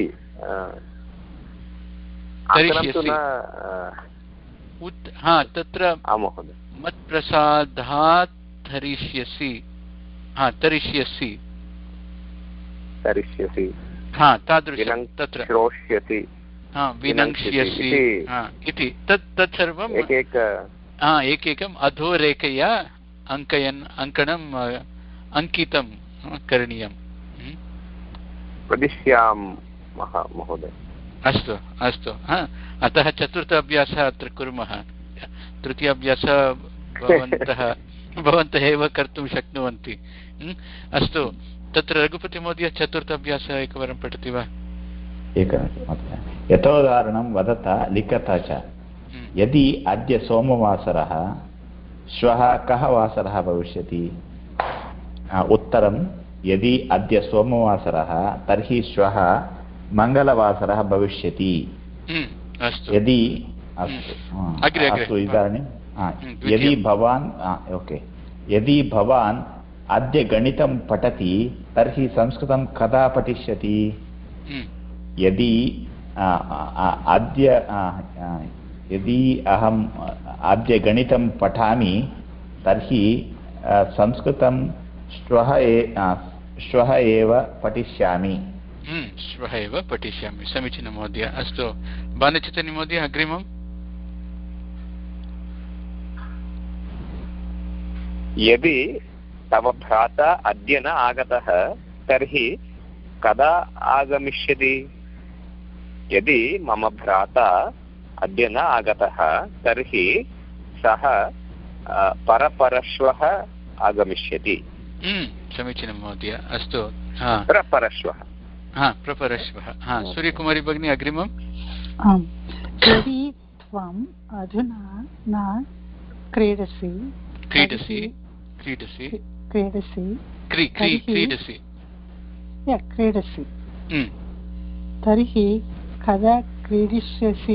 हा तत्र मत्प्रसादात् तरिष्यसि हा तरिष्यसि तरिष्यसि हा तादृशं तत्र श्रोष्यसि हा विनङ्क्ष्यसि इति तत् तत्सर्वम् एकैकम् अधोरेखया अङ्कयन् अङ्कणम् अङ्कितं करणीयम् वदिष्यामः महोदय अस्तु अस्तु अतः चतुर्थ अभ्यासः अत्र कुर्मः तृतीय अभ्यासः भवन्तः भवन्तः एव कर्तुं शक्नुवन्ति अस्तु तत्र रघुपतिमहोदय चतुर्थ अभ्यासः एकवारं पठति वा एकनिमिषं यथोदाहरणं वदत लिखत च यदि अद्य सोमवासरः श्वः कः वासरः भविष्यति उत्तरं यदि अद्य सोमवासरः तर्हि श्वः मङ्गलवासरः भविष्यति यदि अस्तु इदानीं यदि भवान् ओके यदि भवान् अद्य गणितं पठति तर्हि संस्कृतं कदा पठिष्यति यदि अद्य यदि अहम् अद्य गणितं पठामि तर्हि संस्कृतं श्वः श्वः एव पठिष्यामि श्वः एव पठिष्यामि समीचीनं महोदय अस्तु बालचैतन्य महोदय अग्रिमम् यदि तव भ्राता अद्य न आगतः तर्हि कदा आगमिष्यति यदि मम भ्राता अद्य न आगतः तर्हि सः परपरश्वः आगमिष्यति समीचीनं महोदय अस्तु प्रपरश्वः प्रपरश्वः सूर्यकुमारी भगिनी अग्रिमम् यदि त्वम् अधुना न क्रीडसि क्रीडसि क्रीडसि क्रीडसि क्रीडसि क्रीडसि तर्हि कदा क्रीडिष्यसि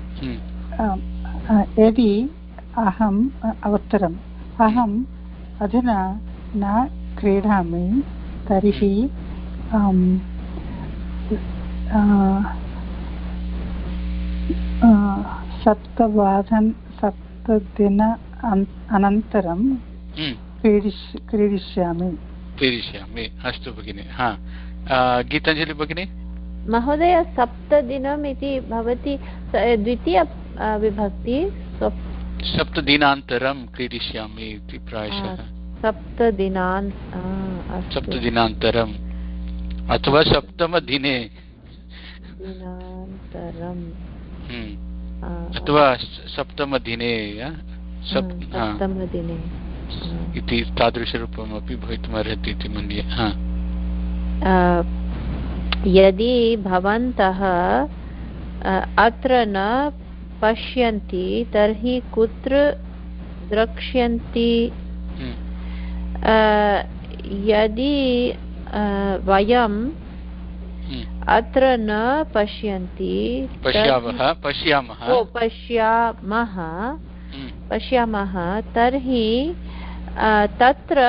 यदि अहम् उत्तरम् अहम् अधुना न क्रीडामि तर्हि सप्तवादन सप्तदिन अनन्तरं क्रीडिष्यामि क्रीडिष्यामि अस्तु भगिनि हा गीताञ्जलि भगिनि महोदय सप्तदिनम् इति भवती द्वितीय विभक्ति सप्तदिनान्तरं क्रीडिष्यामि इति प्रायशः सप्तदिनान् सप्तदिनान्तरम् अथवा सप्तमदिने दिनान्तरम् अथवा सप्तमदिने सप्तमदिने इति तादृशरूपमपि भवितुमर्हति इति मन्ये। यदि भवन्तः अत्र न पश्यन्ति तर्हि कुत्र द्रक्ष्यन्ति? यदि वयं अत्र न पश्यन्ति पश्यामः पश्यामः पश्यामः पश्यामः तर्हि तत्र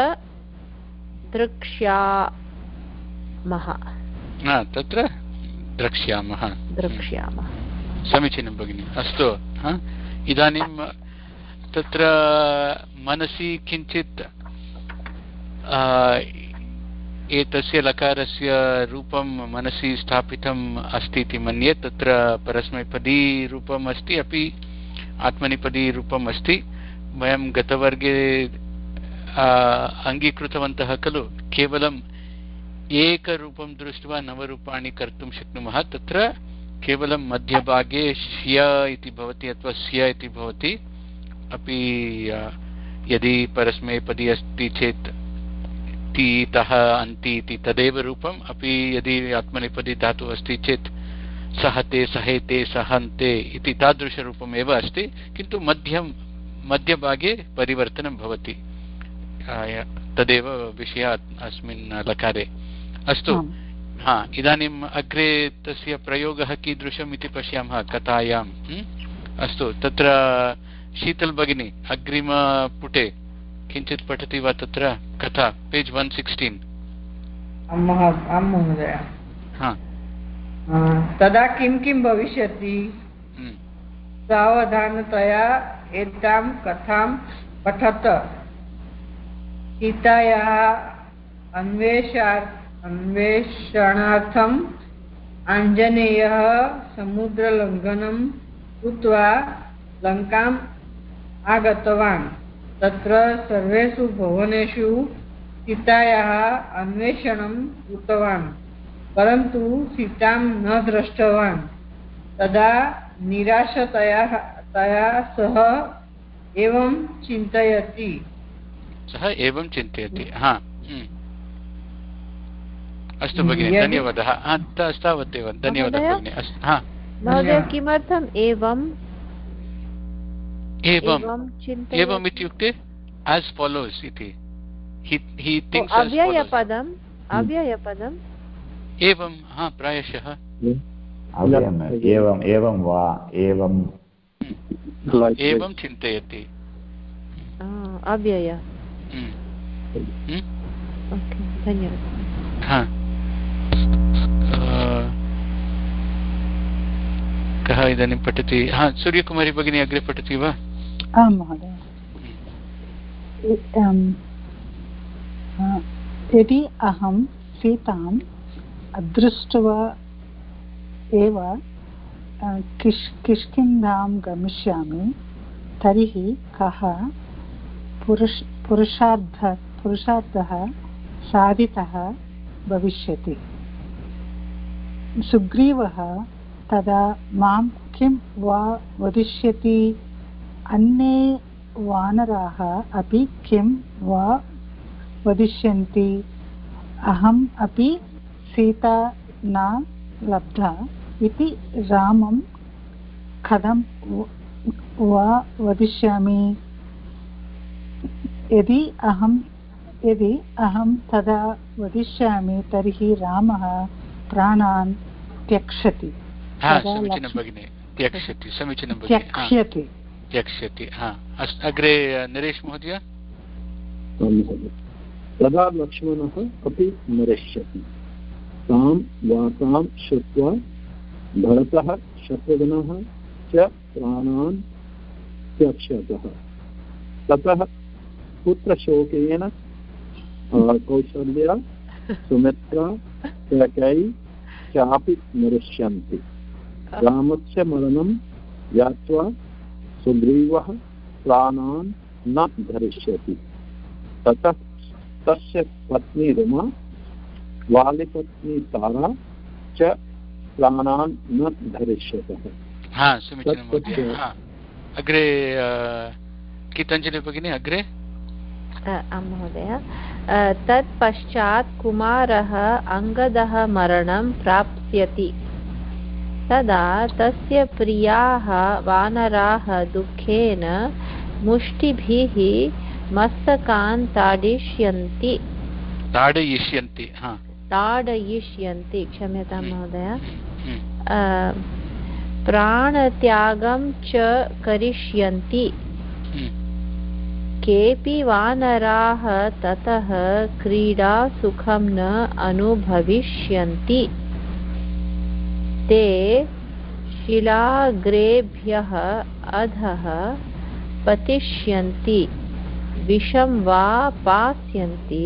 द्रक्ष्यामः तत्र द्रक्ष्यामः द्रक्ष्यामः समीचीनं भगिनि। अस्तु, इदानीं तत्र मनसि किञ्चित् एतस्य लकारस्य रूपं मनसि स्थापितम् अस्ति इति मन्ये। तत्र परस्मैपदी रूपम् अस्ति, अपि आत्मनेपदी रूपम् अस्ति। वयं गतवर्गे अङ्गीकृतवन्तः खलु, केवलम् एकरूपं दृष्ट्वा नवरूपाणि कर्तुं शक्नुमः। तत्र केवलं मध्यभागे श्य इति भवति अथवा स्य इति भवति। अपि यदि परस्मैपदी अस्ति चेत् तीतः अन्ति इति तदेव रूपम्। अपि यदि आत्मनेपदी धातुः अस्ति चेत् सहते सहेते सहन्ते इति तादृशरूपम् एव अस्ति, किन्तु मध्यं मध्यभागे परिवर्तनं भवति। तदेव विषयः अस्मिन् लकारे। अस्तु, हा, इदानीम् अग्रे तस्य प्रयोगः कीदृशम् इति पश्यामः कथायां। अस्तु, तत्र शीतल भगिनी अग्रिमपुटे किञ्चित् पठति वा? तत्र कथा पेज् वन् सिक्स्टीन्। आं महोदय। तदा किं किं भविष्यति? सावधानतया एतां कथां पठत। सीतायाः अन्वेषार्थ अन्वेषणार्थम् आञ्जनेयः समुद्रलङ्घनं कृत्वा लङ्काम् आगतवान्। तत्र सर्वेषु भवनेषु सीतायाः अन्वेषणं कृतवान्, परन्तु सीतां न दृष्टवान्। तदा निराशतया तया सः एवं चिन्तयति सः एवं चिन्तयति हा अस्तु भगिनि, धन्यवादः। तावदेव, धन्यवादः भगिनि। महोदय, किमर्थम् एवं एवं एवम् इत्युक्ते as follows इति। he he thinks as follows। अव्ययपदम् अव्ययपदम् एवं, हा, प्रायशः एवम् एवं वा एवं एवं चिन्तयति अव्यय। धन्यवादः। कः इदानीं पठति? हा, सूर्यकुमारी भगिनी अग्रे पठति वा? आं महोदय। यदि अहं सीताम् अदृष्ट्वा एव किष् किष्किन्धां गमिष्यामि तर्हि कः पुरुष पुरुषार्थ पुरुषार्थः साधितः भविष्यति। सुग्रीवः तदा मां किं वा वदिष्यति? अन्ये वानराः अपि किं वा वदिष्यन्ति? अहम् अपि सीता न लब्धा इति रामं कथं वा वदिष्यामि? यदि अहं यदि अहं तदा वदिष्यामि तर्हि रामः प्राणान् त्यक्षति। त्यक्ष्यति, समीचीनं भगिनि, त्यक्ष्यति। अग्रे नरेश महोदय। तदा लक्ष्मणः अपि नरिष्यति। तां वार्तां श्रुत्वा भरतः शत्रुघ्नः च प्राणान् त्यक्षतः। ततः पुत्रशोकेन कौसल्या सुमित्रा कैकेयी चापि नरिष्यन्ति। रामस्य मरणं ज्ञात्वा सुग्रीवः प्राणान् न धरिष्यति। ततः तस्य पत्नी रमा वालिपत्नी तारा च प्राणान् न धरिष्यतः। हा समीचीनं महोदय। हा अग्रे गीताञ्जलि भगिनी अग्रे। महोदय तत्पश्चात् कुमारः अङ्गदः मरणं प्राप्स्यति। तदा तस्य प्रियाः वानराः दुःखेन मुष्टिभिः मस्तकान् ताडिष्यन्ति ताडयिष्यन्ति ताडयिष्यन्ति क्षम्यतां महोदय। प्राणत्यागं च करिष्यन्ति। केऽपि वानराः ततः क्रीडासुखं न अनुभविष्यन्ति। ते शिलाग्रेभ्यः अधः पतिष्यन्ति, विषं वा पास्यन्ति,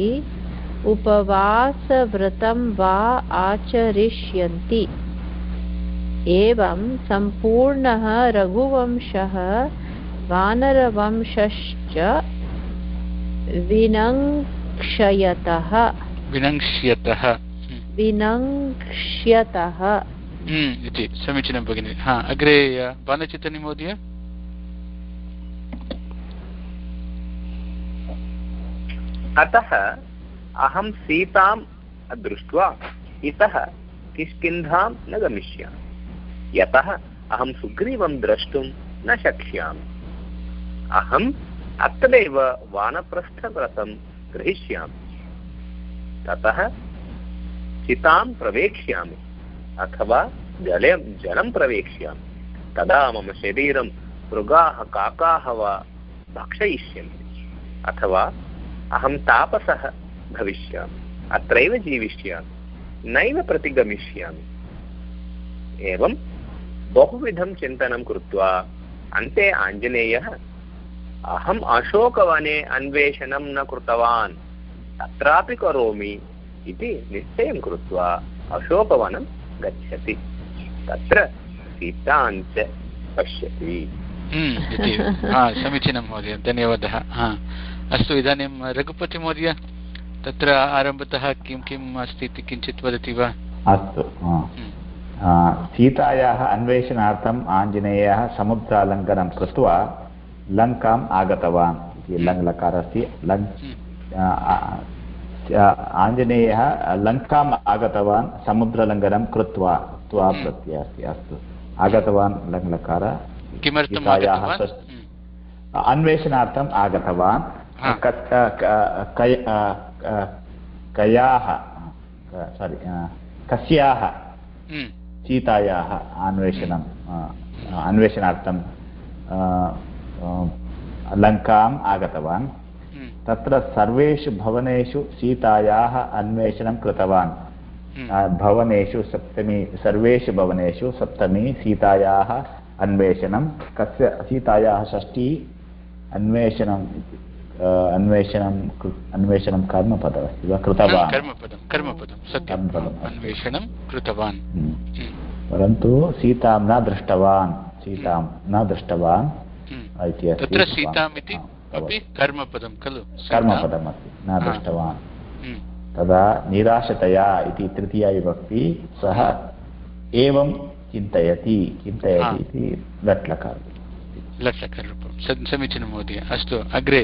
उपवासव्रतं वा आचरिष्यन्ति। एवं सम्पूर्णः रघुवंशः वानरवंशश्च विनङ्क्ष्यतः विनङ्क्ष्यतः विनङ्क्ष्यतः इति। समीचीनं भगिनि। हा अग्रे बालचैतन्य महोदय। अतः अहं सीतां दृष्ट्वा इतः किष्किन्धां न गमिष्यामि, यतः अहं सुग्रीवं द्रष्टुं न शक्ष्यामि। अहम् अत्रैव वानप्रस्थव्रतं ग्रहीष्यामि, ततः चितां प्रवेक्ष्यामि अथवा जले जलं प्रवेक्ष्यामि। तदा मम शरीरं मृगाः काकाः वा भक्षयिष्यन्ति, अथवा अहं तापसः भविष्यामि, अत्रैव जीविष्यामि, नैव प्रतिगमिष्यामि। एवं बहुविधं चिन्तनं कृत्वा अन्ते आञ्जनेयः अहम् अशोकवने अन्वेषणं न कृतवान्, तत्रापि करोमि इति निश्चयं कृत्वा अशोकवनं गच्छति। तत्र सीतां च पश्यति। समीचीनं महोदय, धन्यवादः। अस्तु, इदानीं रघुपति महोदय, तत्र आरम्भतः किं किम् अस्ति इति किञ्चित् वदति वा? अस्तु, सीतायाः अन्वेषणार्थम् आञ्जनेयः समुद्रालङ्घनं कृत्वा लङ्काम् आगतवान् इति लङ् लकारः अस्ति। लङ् आञ्जनेयः लङ्काम् आगतवान् समुद्रलङ्घनं कृत्वा त्वा प्रत्ययः अस्ति। अस्तु, आगतवान् लङ् लकार सीतायाः अन्वेषणार्थम् आगतवान्। कयाः सारि कस्याः सीतायाः अन्वेषणम् अन्वेषणार्थं लङ्काम् आगतवान्। तत्र सर्वेषु भवनेषु सीतायाः अन्वेषणं कृतवान्। भवनेषु सप्तमी, सर्वेषु भवनेषु सप्तमी सीतायाः अन्वेषणं। कस्य सीतायाः षष्ठी अन्वेषणम् अन्वेषणं अन्वेषणं कर्मपदमस्ति वा? कृतवान्, कर्मपदं कर्मपदं सत्यम्, अन्वेषणं कृतवान्। परन्तु सीतां न दृष्टवान्, सीतां न दृष्टवान् इति अस्ति। तत्र सीताम् इति अपि कर्मपदं खलु? कर्मपदमस्ति, न दृष्टवान्। तदा निराशतया इति तृतीया विभक्ति, सः एवं चिन्तयति चिन्तयति इति लट्लकार लट्लकाररूपं। समीचीनं महोदय। अस्तु, अग्रे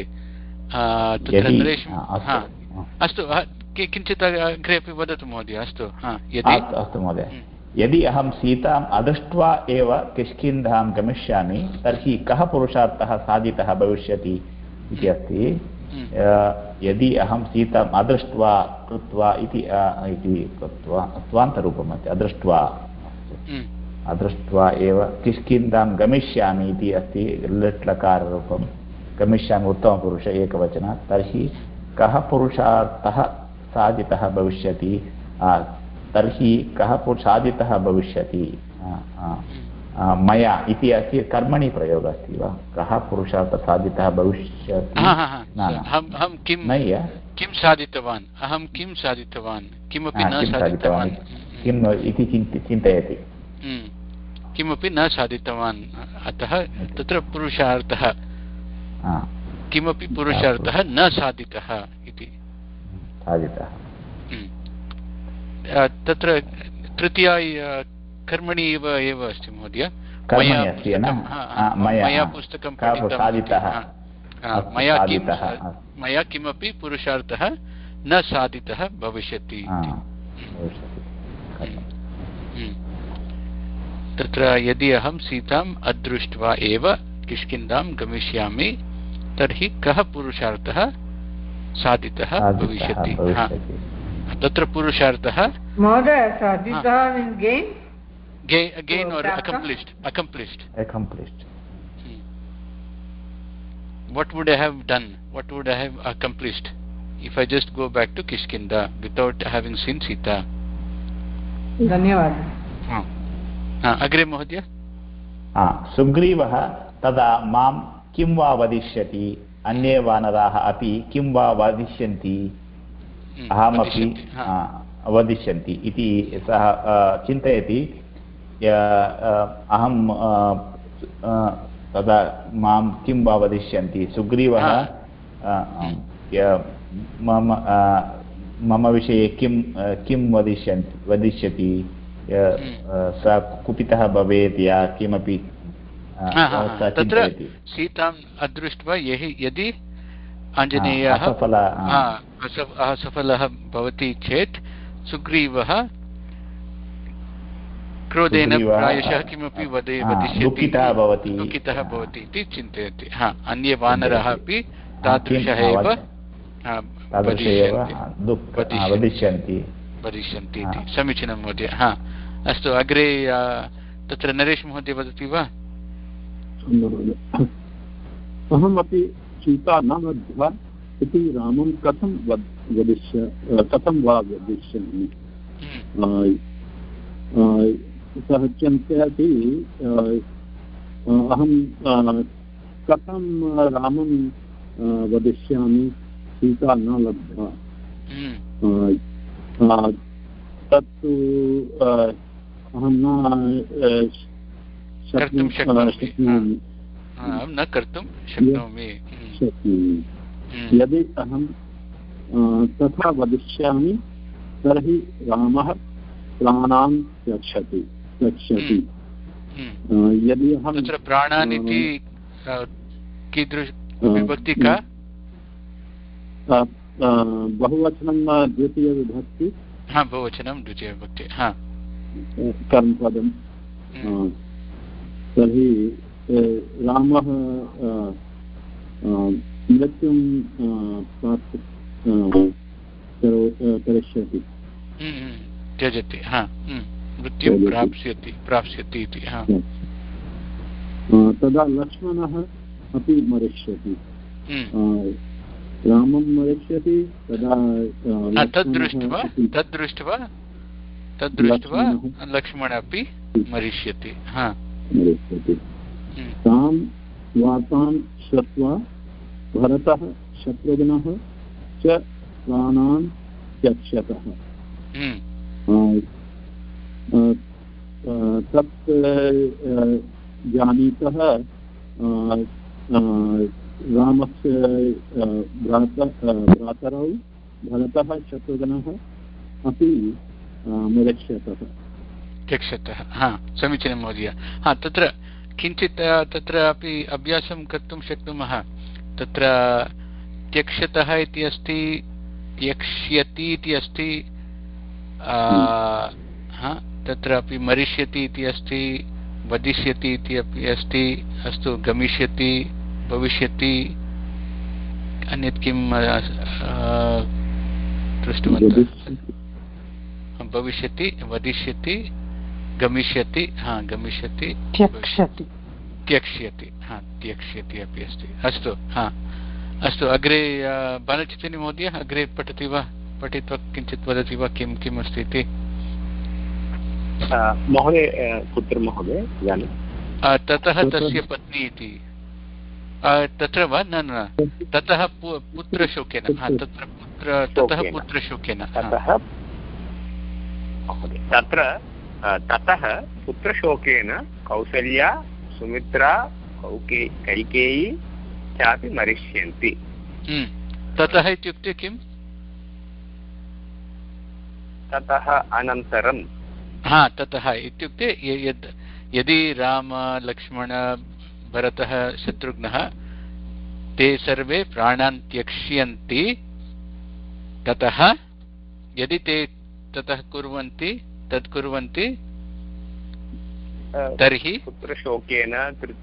अस्तु किञ्चित् अग्रे अपि वदतु महोदय। अस्तु अस्तु महोदय। यदि अहं सीताम् अदृष्ट्वा एव किष्किन्धां गमिष्यामि तर्हि कः पुरुषार्थः साधितः भविष्यति इति अस्ति। यदि अहं सीताम् अदृष्ट्वा कृत्वा इति कृत्वा स्वान्तरूपम् अस्ति। अदृष्ट्वा अदृष्ट्वा एव किष्किन्धां गमिष्यामि इति अस्ति लट्लकाररूपं। गमिष्यामि उत्तमपुरुष एकवचनात्। तर्हि कः पुरुषार्थः साधितः भविष्यति, तर्हि कः साधितः भविष्यति मया इति अस्ति। कर्मणि प्रयोगः अस्ति वा? कः पुरुषार्थः साधितः भविष्यति? अहं किं साधितवान्, अहं किं साधितवान्, किमपि न साधितवान्, किम् इति चिन्तयति। किमपि न साधितवान् अतः तत्र पुरुषार्थः किमपि पुरुषार्थः न साधितः इति साधितः। तत्र तृतीया कर्मणि एव एव अस्ति महोदय। मया पुस्तकं पठितं, मया किं मया किमपि पुरुषार्थः न साधितः भविष्यति। तत्र यदि अहं सीताम् अदृष्ट्वा एव किष्किन्धां गमिष्यामि तर्हि कः पुरुषार्थः साधितः भविष्यति। तत्र पुरुषार्थः महोदय साधितः gain or accomplished accomplished accomplished hmm. What would I have done? What would I have accomplished if I just go back to Kishkinda without having seen Sita? धन्यवादः। हाँ हाँ अग्रे महोदय। हाँ सुग्रीवः तदा मां किं वा वदिष्यति, अन्ये वानराः अपि किं वा वदिष्यन्ति, अहमपि वदिष्यन्ति इति सः चिन्तयति। अहं तदा मां किं वा वदिष्यन्ति, सुग्रीवः मम मम विषये किं किं वदिष्यन्ति वदिष्यति, सः कुपितः भवेत् या किमपि तत्र सीताम् अदृष्ट्वा यदि आञ्जनेयः असफलः भवति चेत् सुग्रीवः क्रोधेन प्रायशः किमपि वदिष्यति, दुःखितः भवति इति चिन्तयति। हा अन्ये वानराः अपि तादृशः एव वदिष्यन्ति वदिष्यन्ति इति। समीचीनं महोदय। हा अस्तु अग्रे तत्र नरेश महोदय वदति वा? अहमपि सीता न लब्ध्वा इति रामं कथं वदिष्य कथं वा वदिष्यामि। सः चिन्तयति अहं कथं रामं वदिष्यामि सीता न लब्ध्वा। तत्तु अहं न कर्तुं शक्नोमि न कर्तुं शक्नोमि यदि अहं तथा वदिष्यामि तर्हि रामः प्राणान् त्यक्षति त्यक्षति यदि अहं तत्र प्राणान् इति कीदृश विभक्ति का? बहुवचनं द्वितीयविभक्ति। हा बहुवचनं द्वितीयविभक्ति। हा कर्मपदं। तर्हि रामः मृत्युं करिष्यति त्यजति। हा मृत्युं प्राप्स्यति प्राप्स्यति इति। हा तदा लक्ष्मणः अपि मरिष्यति, रामं मरिष्यति। तदा तद्दृष्ट्वा तद्दृष्ट्वा तद्दृष्ट्वा लक्ष्मणः अपि मरिष्यति। हा मरिष्यति। तां वार्तां श्रुत्वा भरतः शत्रुघ्नः च प्राणान् त्यक्षतः। तत् जानीतः रामस्य भ्रातरौ भरतः शत्रुघ्नः अपि मरिष्यतः त्यक्षतः। हा समीचीनं महोदय। हा तत्र किञ्चित् तत्र अपि अभ्यासं कर्तुं शक्नुमः। तत्र त्यक्षतः इति अस्ति, त्यक्ष्यति इति अस्ति, हा तत्र अपि मरिष्यति इति अस्ति, वदिष्यति इति अपि अस्ति। अस्तु गमिष्यति, भविष्यति, अन्यत् किं दृष्टवन्तः? भविष्यति, वदिष्यति, गमिष्यति, हा गमिष्यति, त्यक्ष्यति त्यक्ष्यति, हा त्यक्ष्यति अपि अस्ति। अस्तु हा अस्तु अग्रे बालचैतन्य महोदय अग्रे पठति वा? पठित्वा किञ्चित् वदति वा किं किम् अस्ति इति? महोदय कुत्र महोदय इदानीं? ततः तस्य पत्नी इति तत्र वा? न न ततः पुत्रशोकेन। हा तत्र पुत्र ततः पुत्रशोकेन। तत्र ततः पुत्रशोकेन कौसल्या सुमित्रा कौके कैकेयी चापि मरिष्यन्ति। ततः इत्युक्ते किम्? ततः अनन्तरं। हा ततः इत्युक्ते यद् यदि राम लक्ष्मण भरतः शत्रुघ्नः ते सर्वे प्राणान् त्यक्ष्यन्ति ततः यदि ते ततः कुर्वन्ति तत् कुर्वन्ति तर्हि पुत्रशोकेन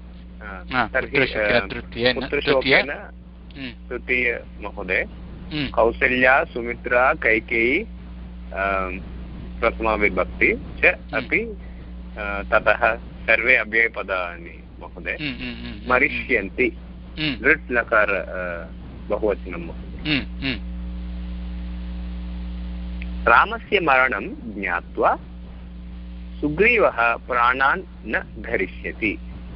तृतीयेन तृतीय महोदय कौसल्या सुमित्रा कैकेयी प्रथमा विभक्ति च अपि ततः सर्वे अव्ययपदानि महोदय मरिष्यन्ति लृट् लकार बहुवचनं महोदय। रामस्य मरणं ज्ञात्वा सुग्रीवः प्राणान् न धरिष्यति।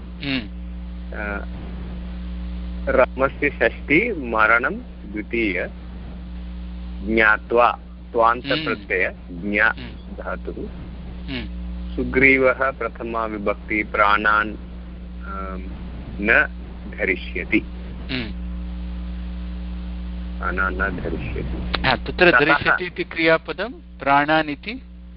रामस्य षष्ठी मरणं द्वितीय ज्ञात्वा त्वान्तप्रत्यय ज्ञा धातुः सुग्रीवः प्रथमा विभक्ति प्राणान् न धरिष्यति प्राणान् न धरिष्यति। तत्र धरिष्यति इति क्रियापदं प्राणान् इति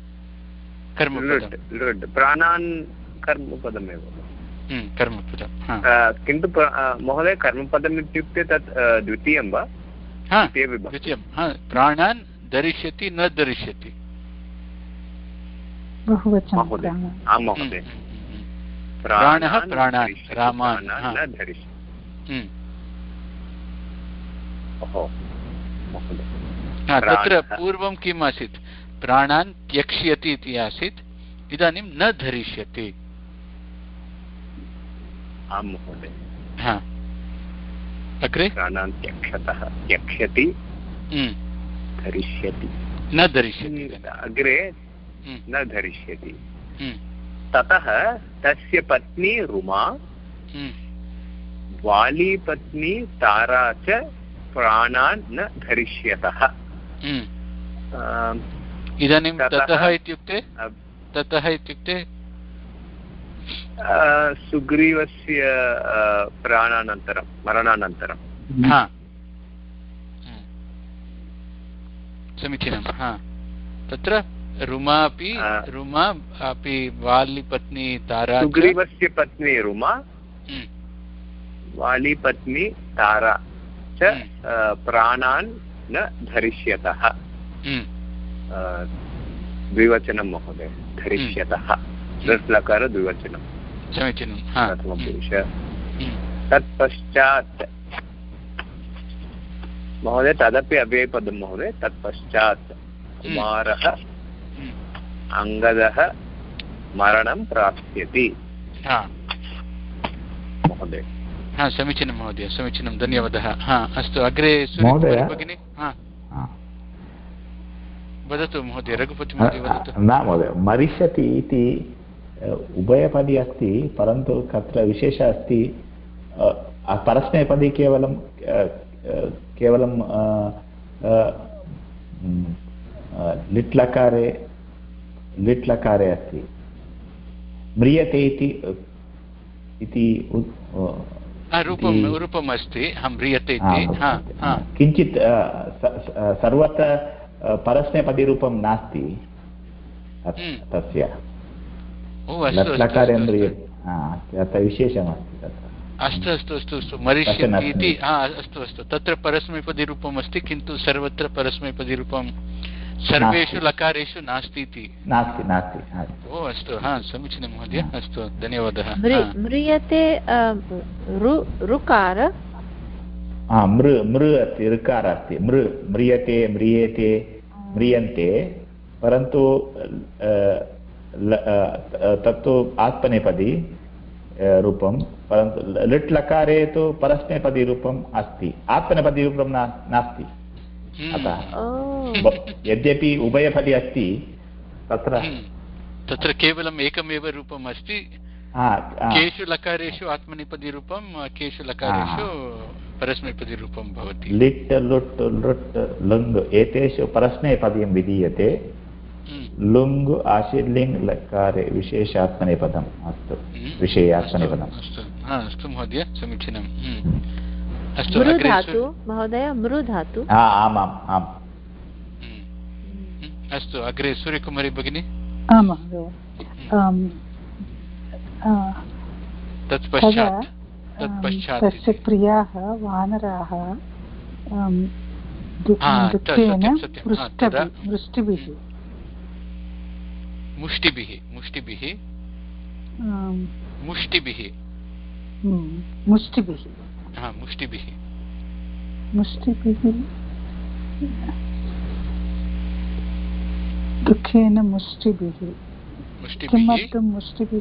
कर्मपदं प्राणान् कर्मपदमेव कर्मपदं किन्तु महोदय कर्मपदम् इत्युक्ते तत् द्वितीयं वा? द्वितीयं प्राणान् धरिष्यति न धरिष्यति महोदय प्राणः प्राणान् रामान् न धरिष्यति। तत्र पूर्वं किम् आसीत्? प्राणान् त्यक्ष्यति इति आसीत्, इदानीं न धरिष्यति। आं महोदय अग्रे प्राणान् त्यक्षतः त्यक्ष्यति धरिष्यति न धरिष्यति अग्रे न धरिष्यति। ततः तस्य पत्नी रुमा वाली पत्नी तारा च प्राणान् न धरिष्यतः। इदानीं ततः इत्युक्ते ततः इत्युक्ते सुग्रीवस्य प्राणानन्तरं मरणानन्तरं। समीचीनं। तत्र रुमा अपि रुमा अपि वालिपत्नी तारा सुग्रीवस्य पत्नी रुमा वालिपत्नी तारा च प्राणान् न धरिष्यतः। द्विवचनं महोदय धरिष्यतः लकार द्विवचनं समीचीनं प्रथमपुरुष। तत्पश्चात् महोदय तदपि अव्ययपदं महोदय। तत्पश्चात् कुमारः अङ्गदः मरणं प्राप्स्यति महोदय। समीचीनं महोदय समीचीनं धन्यवादः। अस्तु अग्रे भगिनी वदतु महोदय रघुपति महोदय वदतु। न महोदय मरिष्यति इति उभयपदी अस्ति परन्तु तत्र विशेषः अस्ति परस्मैपदी केवलं केवलं लिट् लकारे लिट् लकारे अस्ति म्रियते इति इति रूपम् अस्ति म्रियते इति किञ्चित् सर्वत्र परस्मैपदीरूपं नास्ति तस्य लट्लकारे म्रियते विशेषमस्ति तत्र। अस्तु अस्तु अस्तु अस्तु मरिष्यन्ति इति अस्तु अस्तु तत्र परस्मैपदीरूपम् अस्ति किन्तु सर्वत्र परस्मैपदीरूपं सर्वेषु लकारेषु नास्ति इति नास्ति नास्ति। ओ अस्तु समीचीनं महोदय अस्तु धन्यवादः। म्रियते ऋकार मृ मृ अस्ति ऋकार अस्ति मृ म्रियते म्रियेते म्रियन्ते परन्तु तत्तु आत्मनेपदी रूपं परन्तु लिट् लकारे तु परस्मैपदीरूपम् अस्ति आत्मनेपदीरूपं नास्ति। अतः यद्यपि उभयपदी अस्ति तत्र तत्र केवलम् एकमेव रूपम् अस्ति। केषु लकारेषु आत्मनेपदीरूपं केषु लकारेषु परस्मैपदीरूपं भवति। लिट् लुट् लृट् लुङ् एतेषु परस्मैपदीं विधीयते लुङ् आशीर्लिङ् लकारे विशेषात्मनेपदम् अस्तु विषयात्मनेपदम् अस्तु अस्तु महोदय समीचीनम् अस्तु मृधातु महोदय मृधातु आमाम् आम् अस्तु अग्रे सूर्यकुमारी भगिनी आं महोदय तत्पश्चात् तस्य प्रियाः वानराः दुःखेन वृष्टिभिः मुष्टिभिः मुष्टिभिः मुष्टिभिः मुष्टिभिः मुष्टिभिः मुष्टिभिः दुःखेन मुष्टिभिः किमर्थं मुष्टिभिः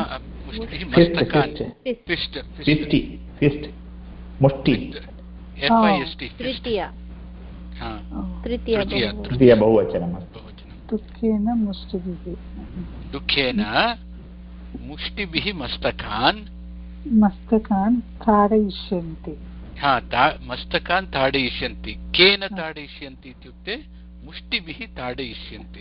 तृतीय बहुवचनम् दुःखेन मुष्टिभिः दुःखेन मुष्टिभिः मस्तकान् मस्तकान् ताडयिष्यन्ति मस्तकान् ताडयिष्यन्ति केन ताडयिष्यन्ति इत्युक्ते मुष्टिभिः ताडयिष्यन्ति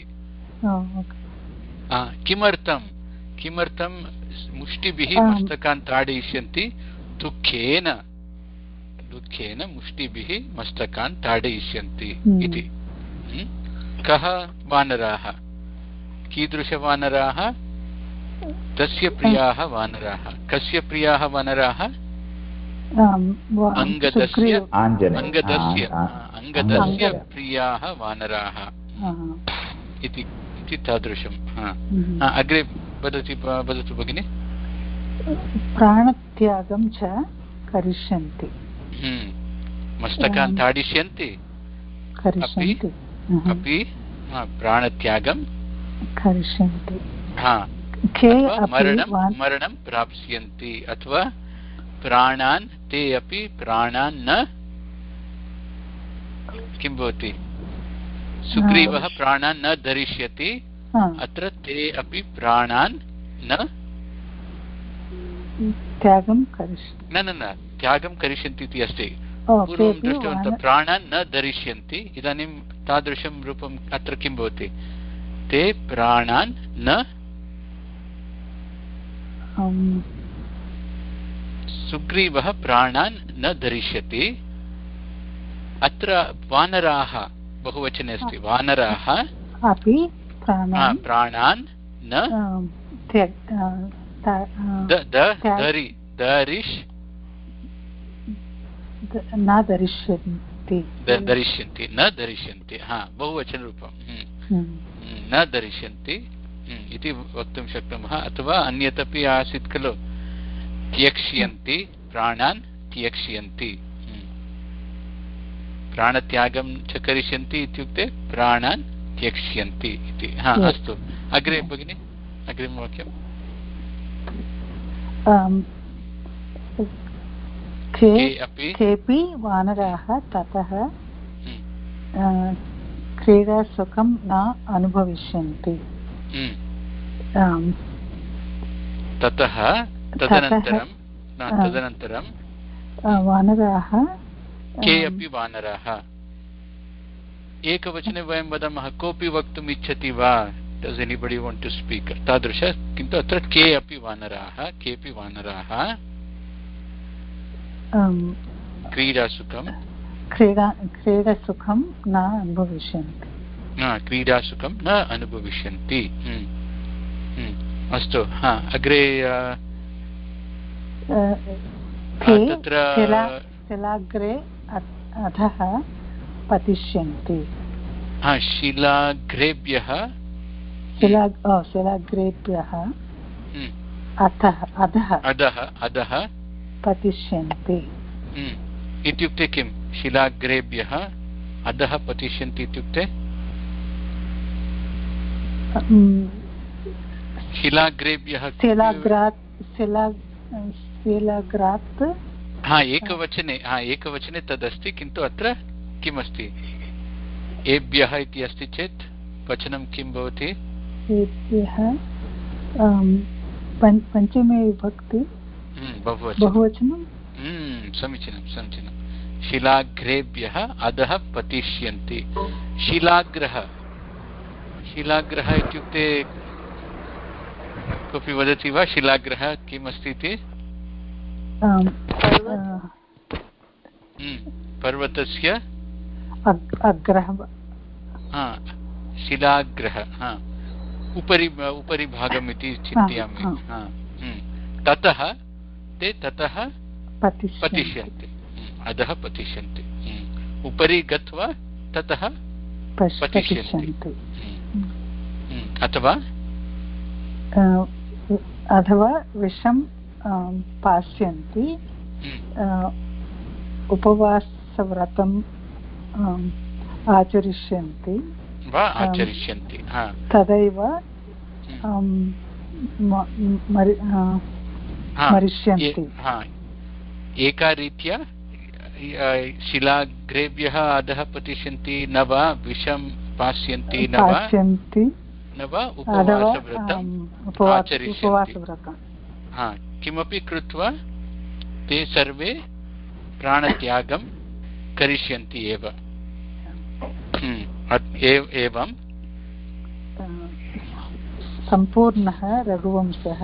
किमर्थं किमर्थं मुष्टिभिः मस्तकान् ताडयिष्यन्ति दुःखेन दुःखेन मुष्टिभिः मस्तकान् ताडयिष्यन्ति इति कः वानराः कीदृशवानराः तस्य प्रियाः वानराः कस्य प्रियाः वानराः अङ्गदस्य अङ्गदस्य अङ्गदस्य प्रियाः वानराः इति तादृशम् अग्रे वदति वदतु भगिनि प्राणत्यागं च करिष्यन्ति मस्तकान् ताडिष्यन्ति अपि प्राणत्यागं करिष्यन्ति मरणं मरणं प्राप्स्यन्ति अथवा प्राणान् ते अपि प्राणान् न किं भवति सुग्रीवः प्राणान् न धरिष्यति अत्र ते अपि प्राणान् न त्यागं न न त्यागं करिष्यन्ति इति अस्ति पूर्वं दृष्टवन्तः प्राणान् न धरिष्यन्ति इदानीं तादृशं रूपम् अत्र किं भवति ते प्राणान् न सुग्रीवः प्राणान् न धरिष्यति अत्र वानराः बहुवचने अस्ति वानराः अपि प्राणान् न न दरिष्यन्ति दरिष्यन्ति न दरिष्यन्ति हा बहुवचनरूपं न दरिष्यन्ति इति वक्तुं शक्नुमः अथवा अन्यदपि आसीत् खलु त्यक्ष्यन्ति प्राणान् त्यक्ष्यन्ति प्राणत्यागं च करिष्यन्ति इत्युक्ते प्राणान् त्यक्ष्यन्ति इति हा अस्तु अग्रे भगिनि अग्रिमवाक्यं केऽपि वानराः ततः क्रीडासुखं न अनुभविष्यन्ति ततः तदनन्तरं तदनन्तरं वानराः के अपि वानराः एकवचने वयं वदामः कोऽपि वक्तुम् इच्छति वा does anybody want to speak तादृश किन्तु अत्र के अपि वानराः केऽपि वानराः क्रीडासुखं क्रीडा क्रीडासुखं न अनुभविष्यन्ति क्रीडासुखं न अनुभविष्यन्ति अस्तु हा अग्रे तत्र शिलाग्रे अधः पतिष्यन्ति शिलाग्रेभ्यः शिलाग्रेभ्यः अधः अधः अधः अधः पतिष्यन्ति इत्युक्ते किं शिलाग्रेभ्यः अधः पतिष्यन्ति इत्युक्ते शिलाग्रेभ्यः शिलाग्रात् शिलाग्रात् हा एकवचने हा एकवचने तदस्ति किन्तु अत्र किमस्ति एभ्यः इति अस्ति चेत् वचनं किं भवति एभ्यः पञ्चमे विभक्ति बहुवचनं समीचीनं समीचीनं शिलाग्रेभ्यः अधः पतिष्यन्ति शिलाग्रः शिलाग्रहः इत्युक्ते कोऽपि वदति वा शिलाग्रहः किम् अस्ति इति? पर्वतस्य अग्रः शिलाग्रहः उपरि उपरि भागम् इति चिन्तयामि। ततः ते ततः पतिष्यन्ति, अधः पतिष्यन्ति, उपरि गत्वा ततः पतिष्यन्ति। अथवा अथवा विषं पास्यन्ति, उपवासव्रतम् आचरिष्यन्ति वा आचरिष्यन्ति तदैव मरिष्यन्ति। एका रीत्या शिलाग्रेभ्यः अधः पतिष्यन्ति न वा विषं पास्यन्ति न वा न वा उपवासव्रतम् आचरिष्यन्ति। किमपि कृत्वा ते सर्वे प्राणत्यागं करिष्यन्ति एव। एवं सम्पूर्णः रघुवंशः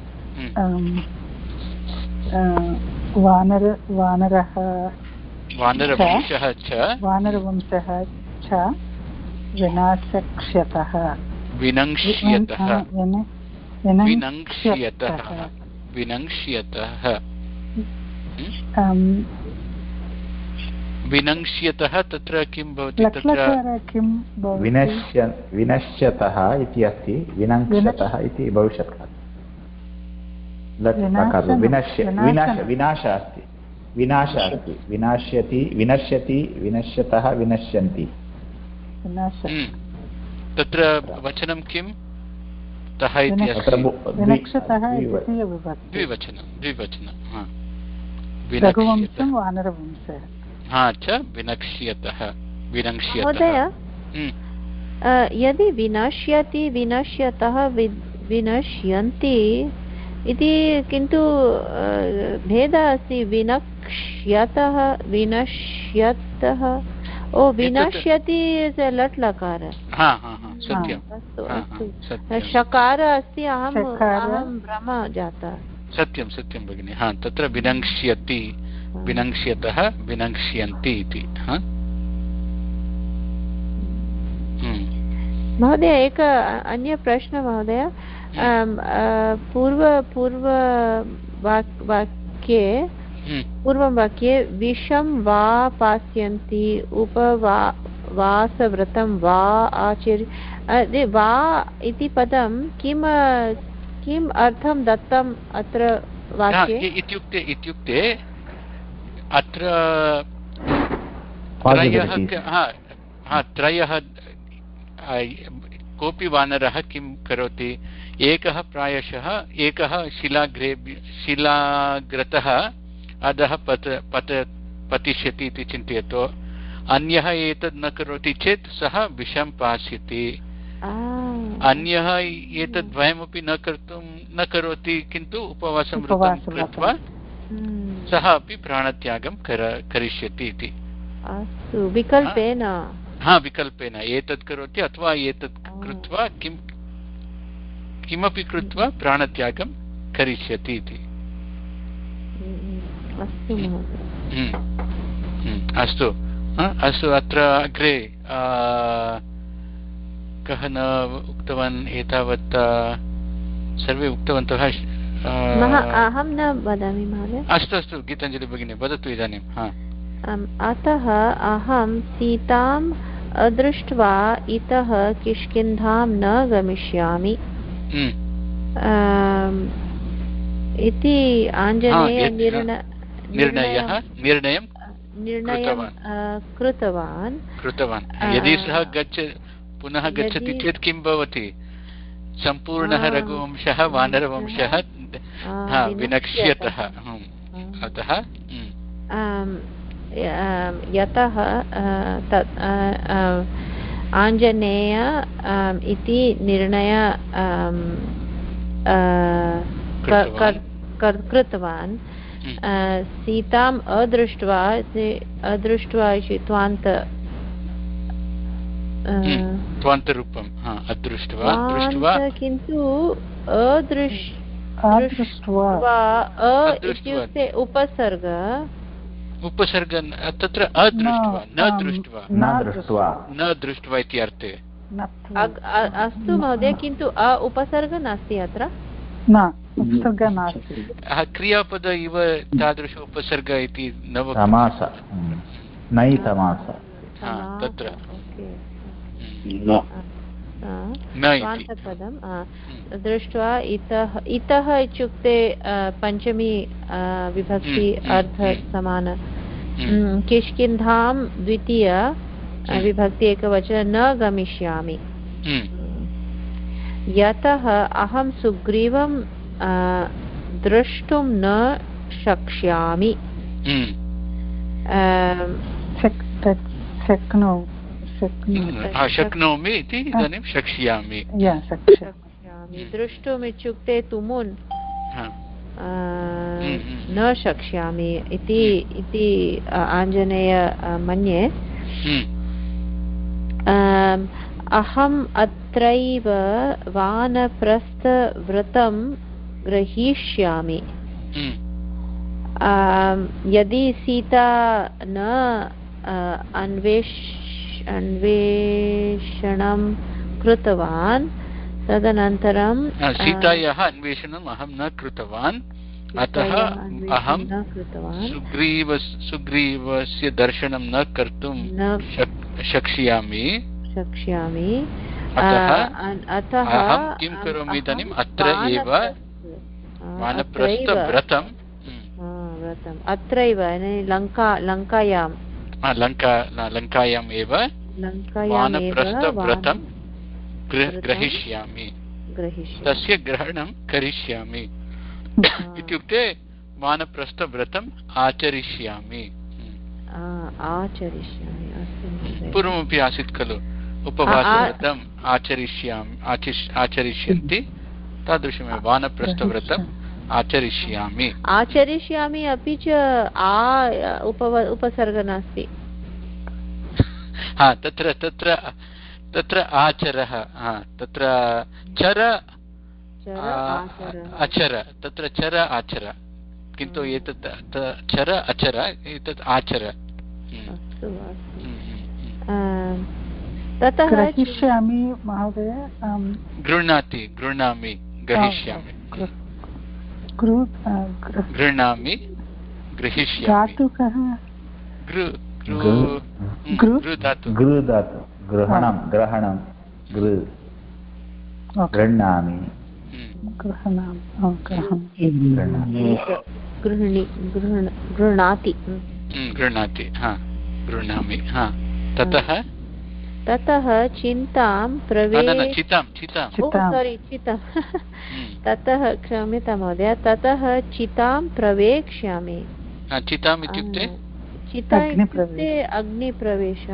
वानर वानरः वानरवंशः च वानरवंशः च विनाशक्ष्यतः विनङ्क्ष्यतः विनङ्क्ष्यतः विनङ्क्ष्यतः विनङ्क्ष्यतः तत्र किं भवति? तत्र विनश्य विनश्यतः इति अस्ति, विनङ्क्ष्यतः इति भविष्यत् विनश्य विनाश विनाश अस्ति, विनाश अस्ति, विनाश्यति विनश्यति विनश्यतः विनश्यन्ति। तत्र वचनं किं? तः इति द्विवचनं द्विवचनं रघुवंशं वानरवंशः हा च विनक्ष्यतः विनङ्क्ष्यतः। महोदय, यदि विनश्यति विनश्यतः विनश्यन्ति इति, किन्तु भेदः अस्ति। विनक्ष्यतः विनश्यतः ओ विनश्यति लट् लकार, अस्तु अस्तु, शकार अस्ति, अहं अहं भ्रम जाता। सत्यं सत्यं भगिनि। हा तत्र विनङ्क्ष्यति विनङ्क्ष्यतः विनङ्क्ष्यन्ति इति। महोदय, एक अन्य प्रश्न महोदय। पूर्व पूर्व वाक्ये पूर्वं वाक्ये विषं वा पास्यन्ति उपवासव्रतं वा आचर्य वा इति पदं किम् किम् अर्थं दत्तम् अत्र वाक्ये? इत्युक्ते इत्युक्ते अत्र त्रयः त्रयः कोऽपि वानरः किं करोति? एकः प्रायशः एकः शिलाग्रेभ्य शिलाग्रतः अधः पत पत पतिष्यति इति चिन्तयतु। अन्यः एतद् न करोति चेत् सः विषं पास्यति। अन्यः एतद्वयमपि न कर्तुं न करोति, किन्तु उपवासं कृत्वा सः अपि प्राणत्यागं करिष्यति इति। अस्तु, विकल्पेन। हा विकल्पेन एतत् करोति अथवा एतत् कृत्वा किं किमपि कृत्वा प्राणत्यागं करिष्यति इति। अस्तु अस्तु। अत्र अग्रे कः न उक्तवान्? एतावत् सर्वे उक्तवन्तः। अहं न वदामि महोदय। अस्तु अस्तु, गीताञ्जलि भगिनी वदतु इदानीं। अतः अहं सीताम् अदृष्ट्वा इतः किष्किन्धां न गमिष्यामि इति आञ्जनेय निर्णयः निर्णयं निर्णयं कृतवान् कृतवान् यदि सः गच्छ पुनः गच्छति चेत् किं भवति? सम्पूर्णः रघुवंशः वानरवंशः विनक्ष्यतः। अतः यतः आञ्जनेय इति निर्णय कृतवान्। सीताम् अदृष्ट्वा अदृष्ट्वा इत्युक्ते त्वान्तरूपं अदृष्ट्वा दृष्ट्वा किन्तु अदृष्ट्वा इत्युक्ते उपसर्ग उपसर्ग तत्र अदृष्ट्वा न दृष्ट्वा न दृष्ट्वा न दृष्ट्वा इति अर्थे अस्तु महोदय किन्तु अ उपसर्ग नास्ति अत्र न उपसर्ग नास्ति क्रियापद इव तादृश उपसर्ग इति न समास नै समास तत्र स्वान्तपदं दृष्ट्वा इतः इतः इत्युक्ते पञ्चमी विभक्ति अर्थ समान किष्किन्धां द्वितीय विभक्ति एकवचन न गमिष्यामि यतः अहं सुग्रीवं द्रष्टुं न शक्ष्यामि शक्नोमि इति इदानीं शक्ष्यामि द्रष्टुम् इत्युक्ते तुमुन् न शक्ष्यामि इति आञ्जनेय मन्ये अहम् अत्रैव वानप्रस्थव्रतं ग्रहीष्यामि यदि सीता न अन्वेष अन्वेषणं कृतवान् तदनन्तरं सीतायाः अन्वेषणम् अहं न कृतवान् अतः अहं सुग्रीव सुग्रीवस्य दर्शनं न कर्तुं शक्ष्यामि शक्ष्यामि अतः अहं किं करोमि इदानीम् अत्र एव वानप्रस्थव्रतं व्रतम् अत्रैव लङ्का लङ्कायां लङ्का लङ्कायाम् एव वानप्रस्थव्रतं ग्रहीष्यामि तस्य ग्रहणं करिष्यामि इत्युक्ते वानप्रस्थव्रतम् आचरिष्यामि आचरिष्यामि पूर्वमपि आसीत् खलु उपवासव्रतम् आचरिष्यामि आचरिष्यन्ति तादृशमेव वानप्रस्थव्रतम् आचरिष्यामि आचरिष्यामि अपि च आ उपसर्ग नास्ति हा तत्र तत्र तत्र आचरः तत्र चर अचर तत्र चर आचर किन्तु एतत् चर अचर एतत् आचर ततः ग्रहीष्यामि महोदय गृह्णाति गृह्णामि ग्रहीष्यामि गृह्णामि गृहीष्यामि गृ गृ धातु गृ धातु ग्रहणं ग्रहणं गृ गृह्णामि गृह्णाति गृह्णाति हा गृह्णामि हा ततः ततः चिन्तां प्रवेश चितां चितां सोरि चितां ततः क्षम्यतां महोदय ततः चितां प्रवेक्ष्यामि चिताम् इत्युक्ते चिता इत्युक्ते अग्निप्रवेश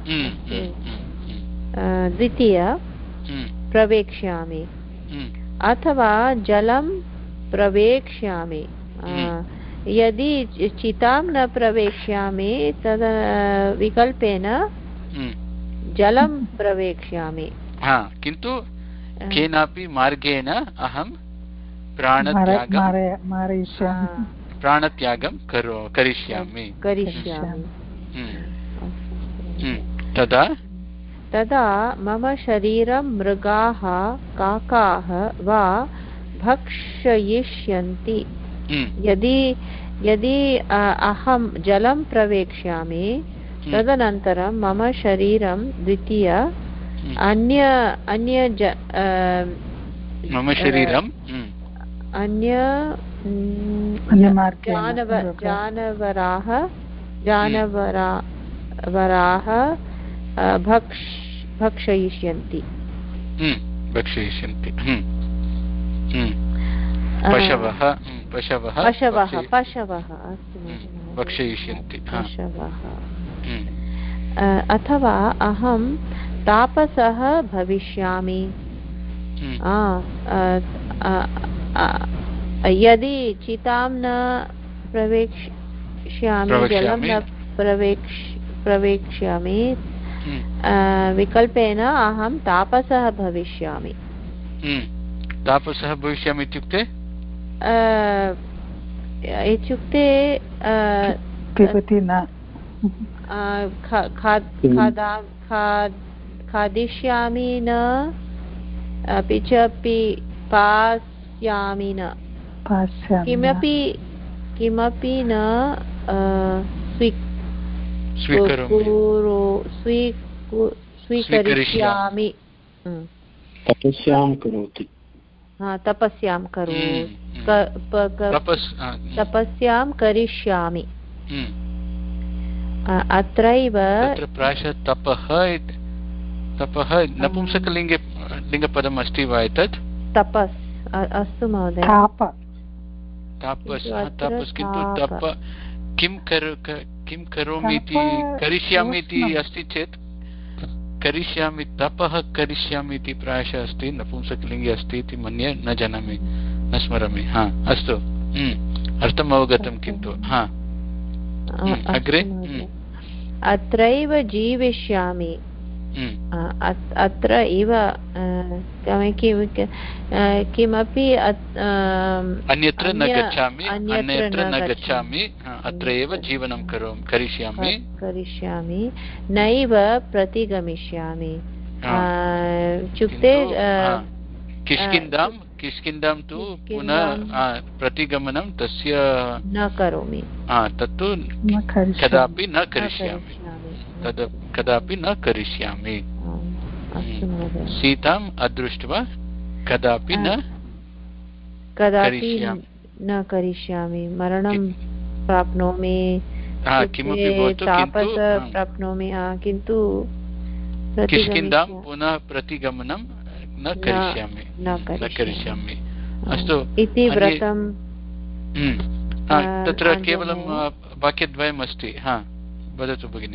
द्वितीय प्रवेक्ष्यामि अथवा जलं प्रवेक्ष्यामि यदि चितां न प्रवेक्ष्यामि तद विकल्पेन जलं प्रवेक्ष्यामि किन्तु केनापि मार्गेण अहं प्राणत्यागं प्राणत्यागं करो करिष्यामि करिष्यामि तदा तदा मम शरीरं मृगाः काकाः वा भक्षयिष्यन्ति यदि यदि अहं जलं प्रवेक्ष्यामि तदनन्तरं मम शरीरं द्वितीय अन्य अन्य मम शरीरं अन्य जानवराः जानवराः भक्ष भक्षयिष्यन्ति भक्षयिष्यन्ति पशवः पशवः पशवः पशवः अस्तु भक्षयिष्यन्ति पशवः अथवा अहं तापसः भविष्यामि यदि चितां न प्रवेक्ष्यामि जलं न प्रवेक्ष् प्रवेक्ष्यामि विकल्पेन अहं तापसः भविष्यामि। तापसः भविष्यामि इत्युक्ते इत्युक्ते पिबति न खादिष्यामि न अपि च पास्यामि न किमपि किमपि न स्वीकरिष्यामि। तपस्यां करोति तपस्यां करोति तपस्यां करिष्यामि। अत्रैव प्रायशः तपः तपः नपुंसकलिङ्गे लिङ्गपदम् अस्ति वा एतत्? तपस् अस्तु महोदय। तापस् तापस् किन्तु तप किं किं करोमि इति करिष्यामि इति अस्ति चेत् करिष्यामि तपः करिष्यामि इति प्रायशः अस्ति नपुंसकलिङ्गे अस्ति इति मन्ये न जानामि न स्मरामि। हा अस्तु अर्थम् अवगतं किन्तु हा अग्रे अत्रैव जीविष्यामि अत्र इव किमपि अन्यत्र न गच्छामि अन्यत्र न गच्छामि अत्र एव जीवनं करोमि करिष्यामि करिष्यामि नैव प्रतिगमिष्यामि इत्युक्ते किष्किन्धां किष्किन्धां तु पुनः प्रतिगमनं तस्य न करोमि तत्तु कदापि न करिष्यामि तद् कदापि न करिष्यामि। सीताम् अदृष्ट्वा कदापि न कदापि न करिष्यामि मरणं प्राप्नोमि किमपि भवतु तापस प्राप्नोमि किन्तु किष्किन्धां पुनः प्रतिगमनं न करिष्यामि न करिष्यामि। अस्तु इति व्रतं तत्र केवलं वाक्यद्वयम् अस्ति। हा वदतु भगिनि।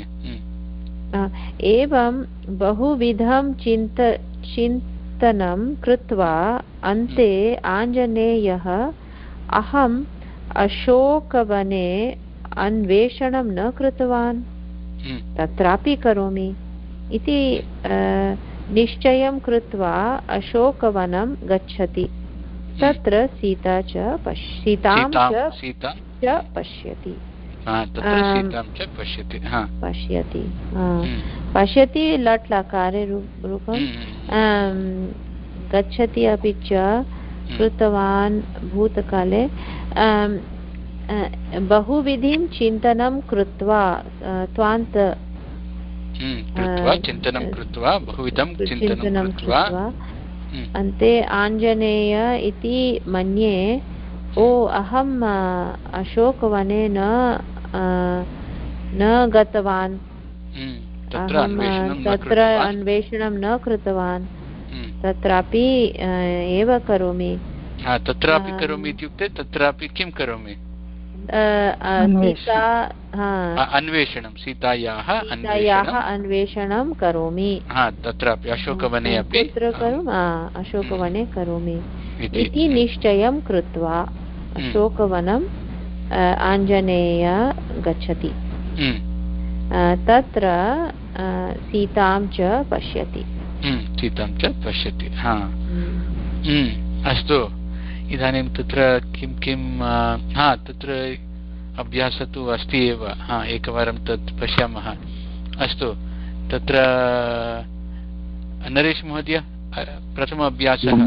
एवं बहुविधं चिन्त चिन्तनं कृत्वा अन्ते आञ्जनेयः अहम् अशोकवने अन्वेषणं न कृतवान् तत्रापि करोमि इति निश्चयं कृत्वा अशोकवनं गच्छति। तत्र सीता च पश्य सीतां च पश्यति पश्यति पश्यति पश्यति लट् लकारे रूपं गच्छति अपि च कृतवान् भूतकाले बहुविधिं चिन्तनं कृत्वा त्वान्त चिन्तनं कृत्वा बहुविधं चिन्तनं कृत्वा अन्ते आञ्जनेय इति मन्ये ओ अहम् अशोकवने न न गतवान् तत्र अन्वेषणं न कृतवान् तत्रापि एव करोमि तत्रापि करोमि इत्युक्ते तत्रापि किं करोमि सीता अन्वेषणं सीतायाः अन्वेषणं करोमि तत्रापि अशोकवने अपि अशोकवने करोमि इति निश्चयं कृत्वा अशोकवनम् आञ्जनेय गच्छति तत्र सीतां च पश्यति सीतां च पश्यति। अस्तु इदानीं तत्र किं किं हा तत्र अभ्यासः तु अस्ति एव हा एकवारं तत् पश्यामः। अस्तु तत्र नरेश महोदय प्रथम अभ्यासः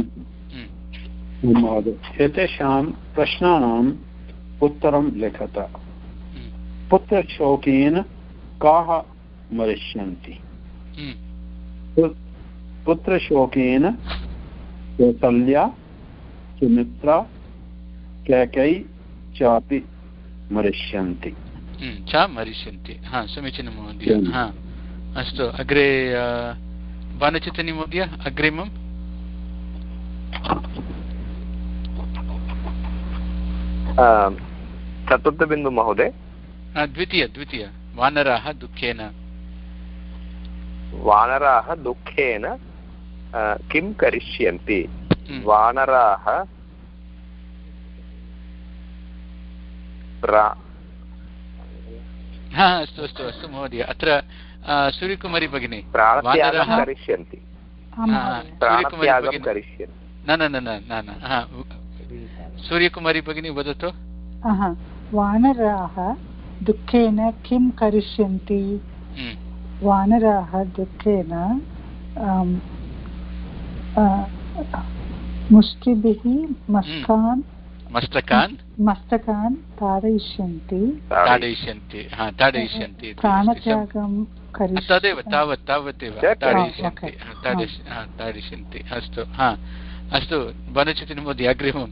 एतेषां प्रश्नानाम् उत्तरं लिखत। पुत्रशोकेन काः मरिष्यन्ति? पुत्रशोकेन कौसल्या सुमित्रा कैकेयी चापि मरिष्यन्ति च मरिष्यन्ति। हा समीचीनं महोदय। हा अस्तु अग्रे बाणचितनी महोदय अग्रिमम्। चतुर्थबिन्दु महोदय द्वितीय द्वितीय वानराः दुःखेन वानराः दुःखेन किं करिष्यन्ति? वानराः हा अस्तु अस्तु अस्तु महोदय अत्र सूर्यकुमारी भगिनी प्राणत्यागं करिष्यन्ति सूर्यकुमारी भगिनी करिष्यन्ति न न न न न न सूर्यकुमारी भगिनी वदतु वानराः दुःखेन किं करिष्यन्ति वानराः दुःखेन मुष्टिभिः मस्तकान् मस्तकान् मस्तकान् ताडयिष्यन्ति ताडयिष्यन्ति ताडयिष्यन्ति प्राणत्यागं तदेव तावत् तावदेव ताडयिष्यन्ति ताडयिष्यन्ति अस्तु हा अस्तु वनचितिन महोदय अग्रिमम्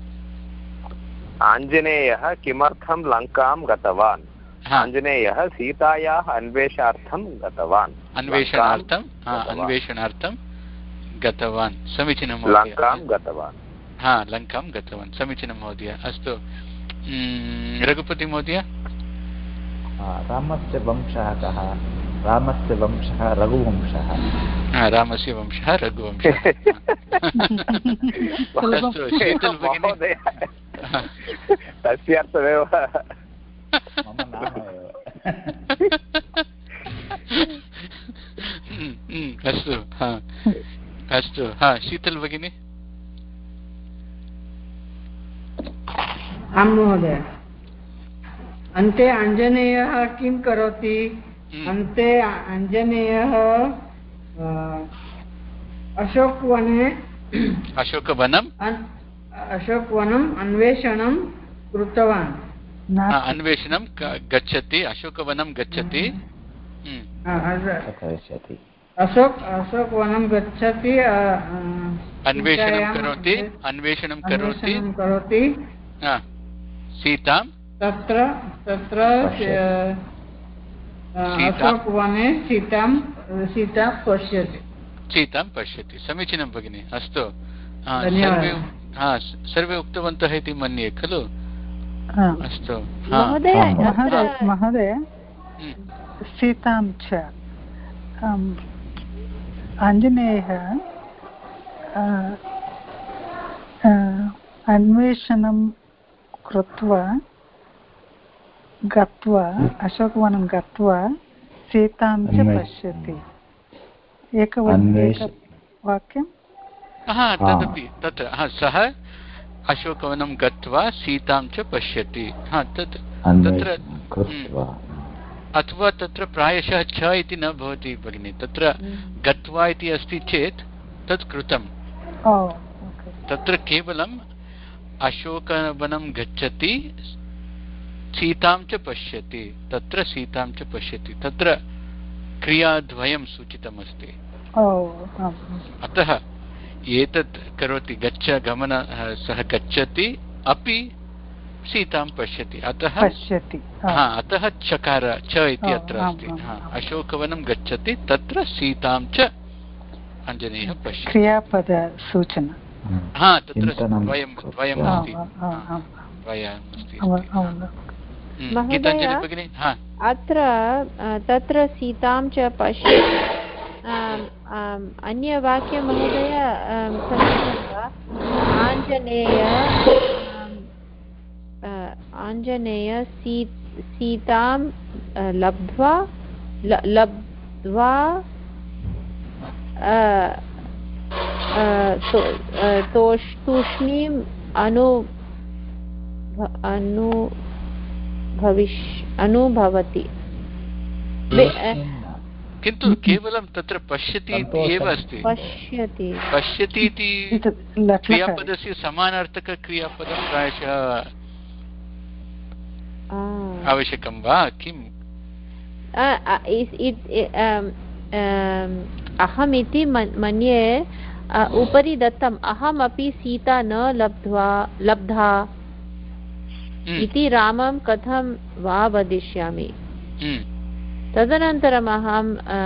आञ्जनेयः किमर्थं लङ्कां गतवान् आञ्जनेयः सीतायाः अन्वेषणार्थं गतवान् अन्वेषणार्थं अन्वेषणार्थं गतवान् समीचीनं लङ्कां गतवान् हा लङ्कां गतवान् समीचीनं महोदय अस्तु रघुपति महोदय रामस्य वंशः कः रामस्य वंशः रघुवंशः रामस्य वंशः रघुवंशः अस्तु शीतल भगिनी तस्य अर्थमेव मम नाम एव अस्तु हा अस्तु हा शीतल भगिनी आं महोदय अन्ते आञ्जनेयः किं करोति अन्ते आञ्जनेयः अशोकवने अशोकवनम् अशोकवनम् अन्वेषणं कृतवान् अन्वेषणं गच्छति अशोकवनं गच्छति अशोक अशोकवनं गच्छति अन्वेषणं करोति अन्वेषणं करोति करोति सीतां तत्र तत्र अशोकवने सीतां सीतां पश्यति सीतां पश्यति समीचीनं भगिनि अस्तु सर्वे सर्वे उक्तवन्तः इति मन्ये खलु अस्तु महोदय सीतां च आञ्जनेयः अन्वेषणं कृत्वा गत्वा अशोकवनं गत्वा सीतां च पश्यति एकवाक्यं तदपि तत्र सः अशोकवनं गत्वा सीतां च पश्यति तत् तत्र अथवा तत्र प्रायशः च इति न भवति भगिनि तत्र गत्वा इति अस्ति चेत् तत् कृतं तत्र केवलम् अशोकवनं गच्छति सीतां च पश्यति तत्र सीतां च पश्यति तत्र क्रियाद्वयं सूचितमस्ति अतः एतत् करोति गच्छ गमन सः गच्छति अपि सीतां पश्यति अतः पश्यति अतः चकार च इति अत्र अस्ति अशोकवनं गच्छति तत्र सीतां च आञ्जनेयः पश्यति क्रियापदसूचना हा तत्र द्वयं द्वयम् अस्ति द्वयमस्ति गीताञ्जलि भगिनी अत्र तत्र सीतां च पश्यति अन्यवाक्यं महोदय समीचीनं वा आञ्जनेय आञ्जनेय सी सीतां लब्ध्वा लब्ध्वा तूष्णीम् अनु अनुभविष् अनुभवति किन्तु केवलं तत्र पश्यति इति एव अस्ति पश्यति पश्यति इति क्रियापदस्य समानार्थकक्रियापदं प्रायशः आवश्यकं वा किम् अहमिति मन्ये उपरि दत्तम् अहमपि सीता न लब्ध्वा लब्धा इति रामं कथं वा वदिष्यामि तदनन्तरम् अहं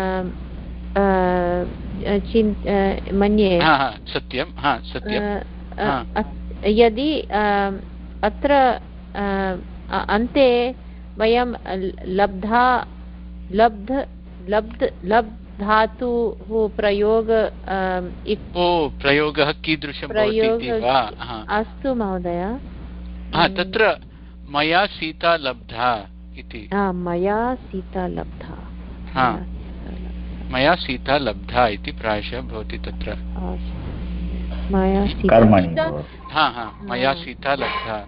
मन्ये सत्यं सत्यं यदि अत्र अन्ते वयं लब्धा लब्ध लब्ध लब्ध धातुः प्रयोग प्रयोगः कीदृशं भवति वा अस्तु महोदय तत्र मया सीता लब्धा इति मया सीता लब्धा हा मया सीता लब्धा इति प्रायशः भवति तत्र मया कर्मणि सीता भवति। हा हा मया सीता लब्धा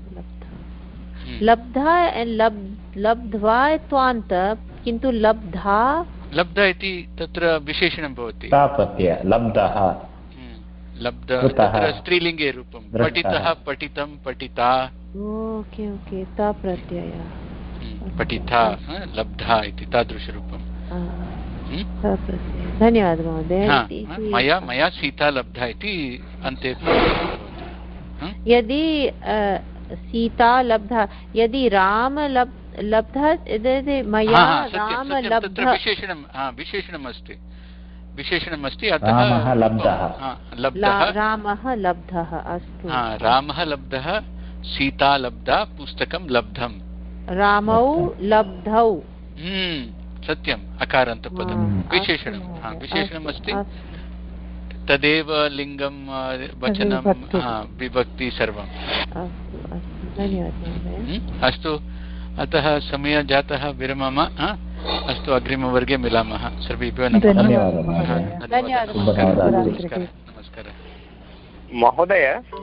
लब्धा लब् लब्ध्वा त्वान्त किन्तु लब्धा लब्धा इति तत्र विशेषणं भवति ता प्रत्यय लब्धः लब्ध कृतः, तत्र स्त्रीलिङ्गे रूपं दृष्टः। पठितः पठितं पठिता ओके ओके ता प्रत्यय पठिता लब्धा इति तादृशरूपं ता प्रत्यय धन्यवादः महोदय हा, इति- हा, इति- मया मया सीता लब्धा इति अन्ते भवति। यदि अ, सीता लब्धा यदि राम लब् लब्धा यदि मया हा, हा, सत्यं, राम सत्यं, लब्ध तत्र विशेषणं हा विशेषणम् अस्ति विशेषणम् अस्ति अतः रामः लब्धः। हा, लब्धः रामः लब्धः अस्तु हा, रामः लब्धः सीता लब्धा पुस्तकं लब्धं रामौ लब्धौ हम्म सत्यम् अकारान्तपदं विशेषणं हा विशेषणम् अस्ति तदेव लिङ्गं वचनं हा, विभक्ति सर्वम् अस्तु अस्तु धन्यवादः महोदय हम्म, अस्तु अतः समयः जातः विरमाम हा? अस्तु अग्रिमवर्गे मिलामः सर्वेभ्यः नमः धन्यवादः हा, महोदय। धन्यवादः धन्यवादः नमस्कारः नमस्कारः महोदय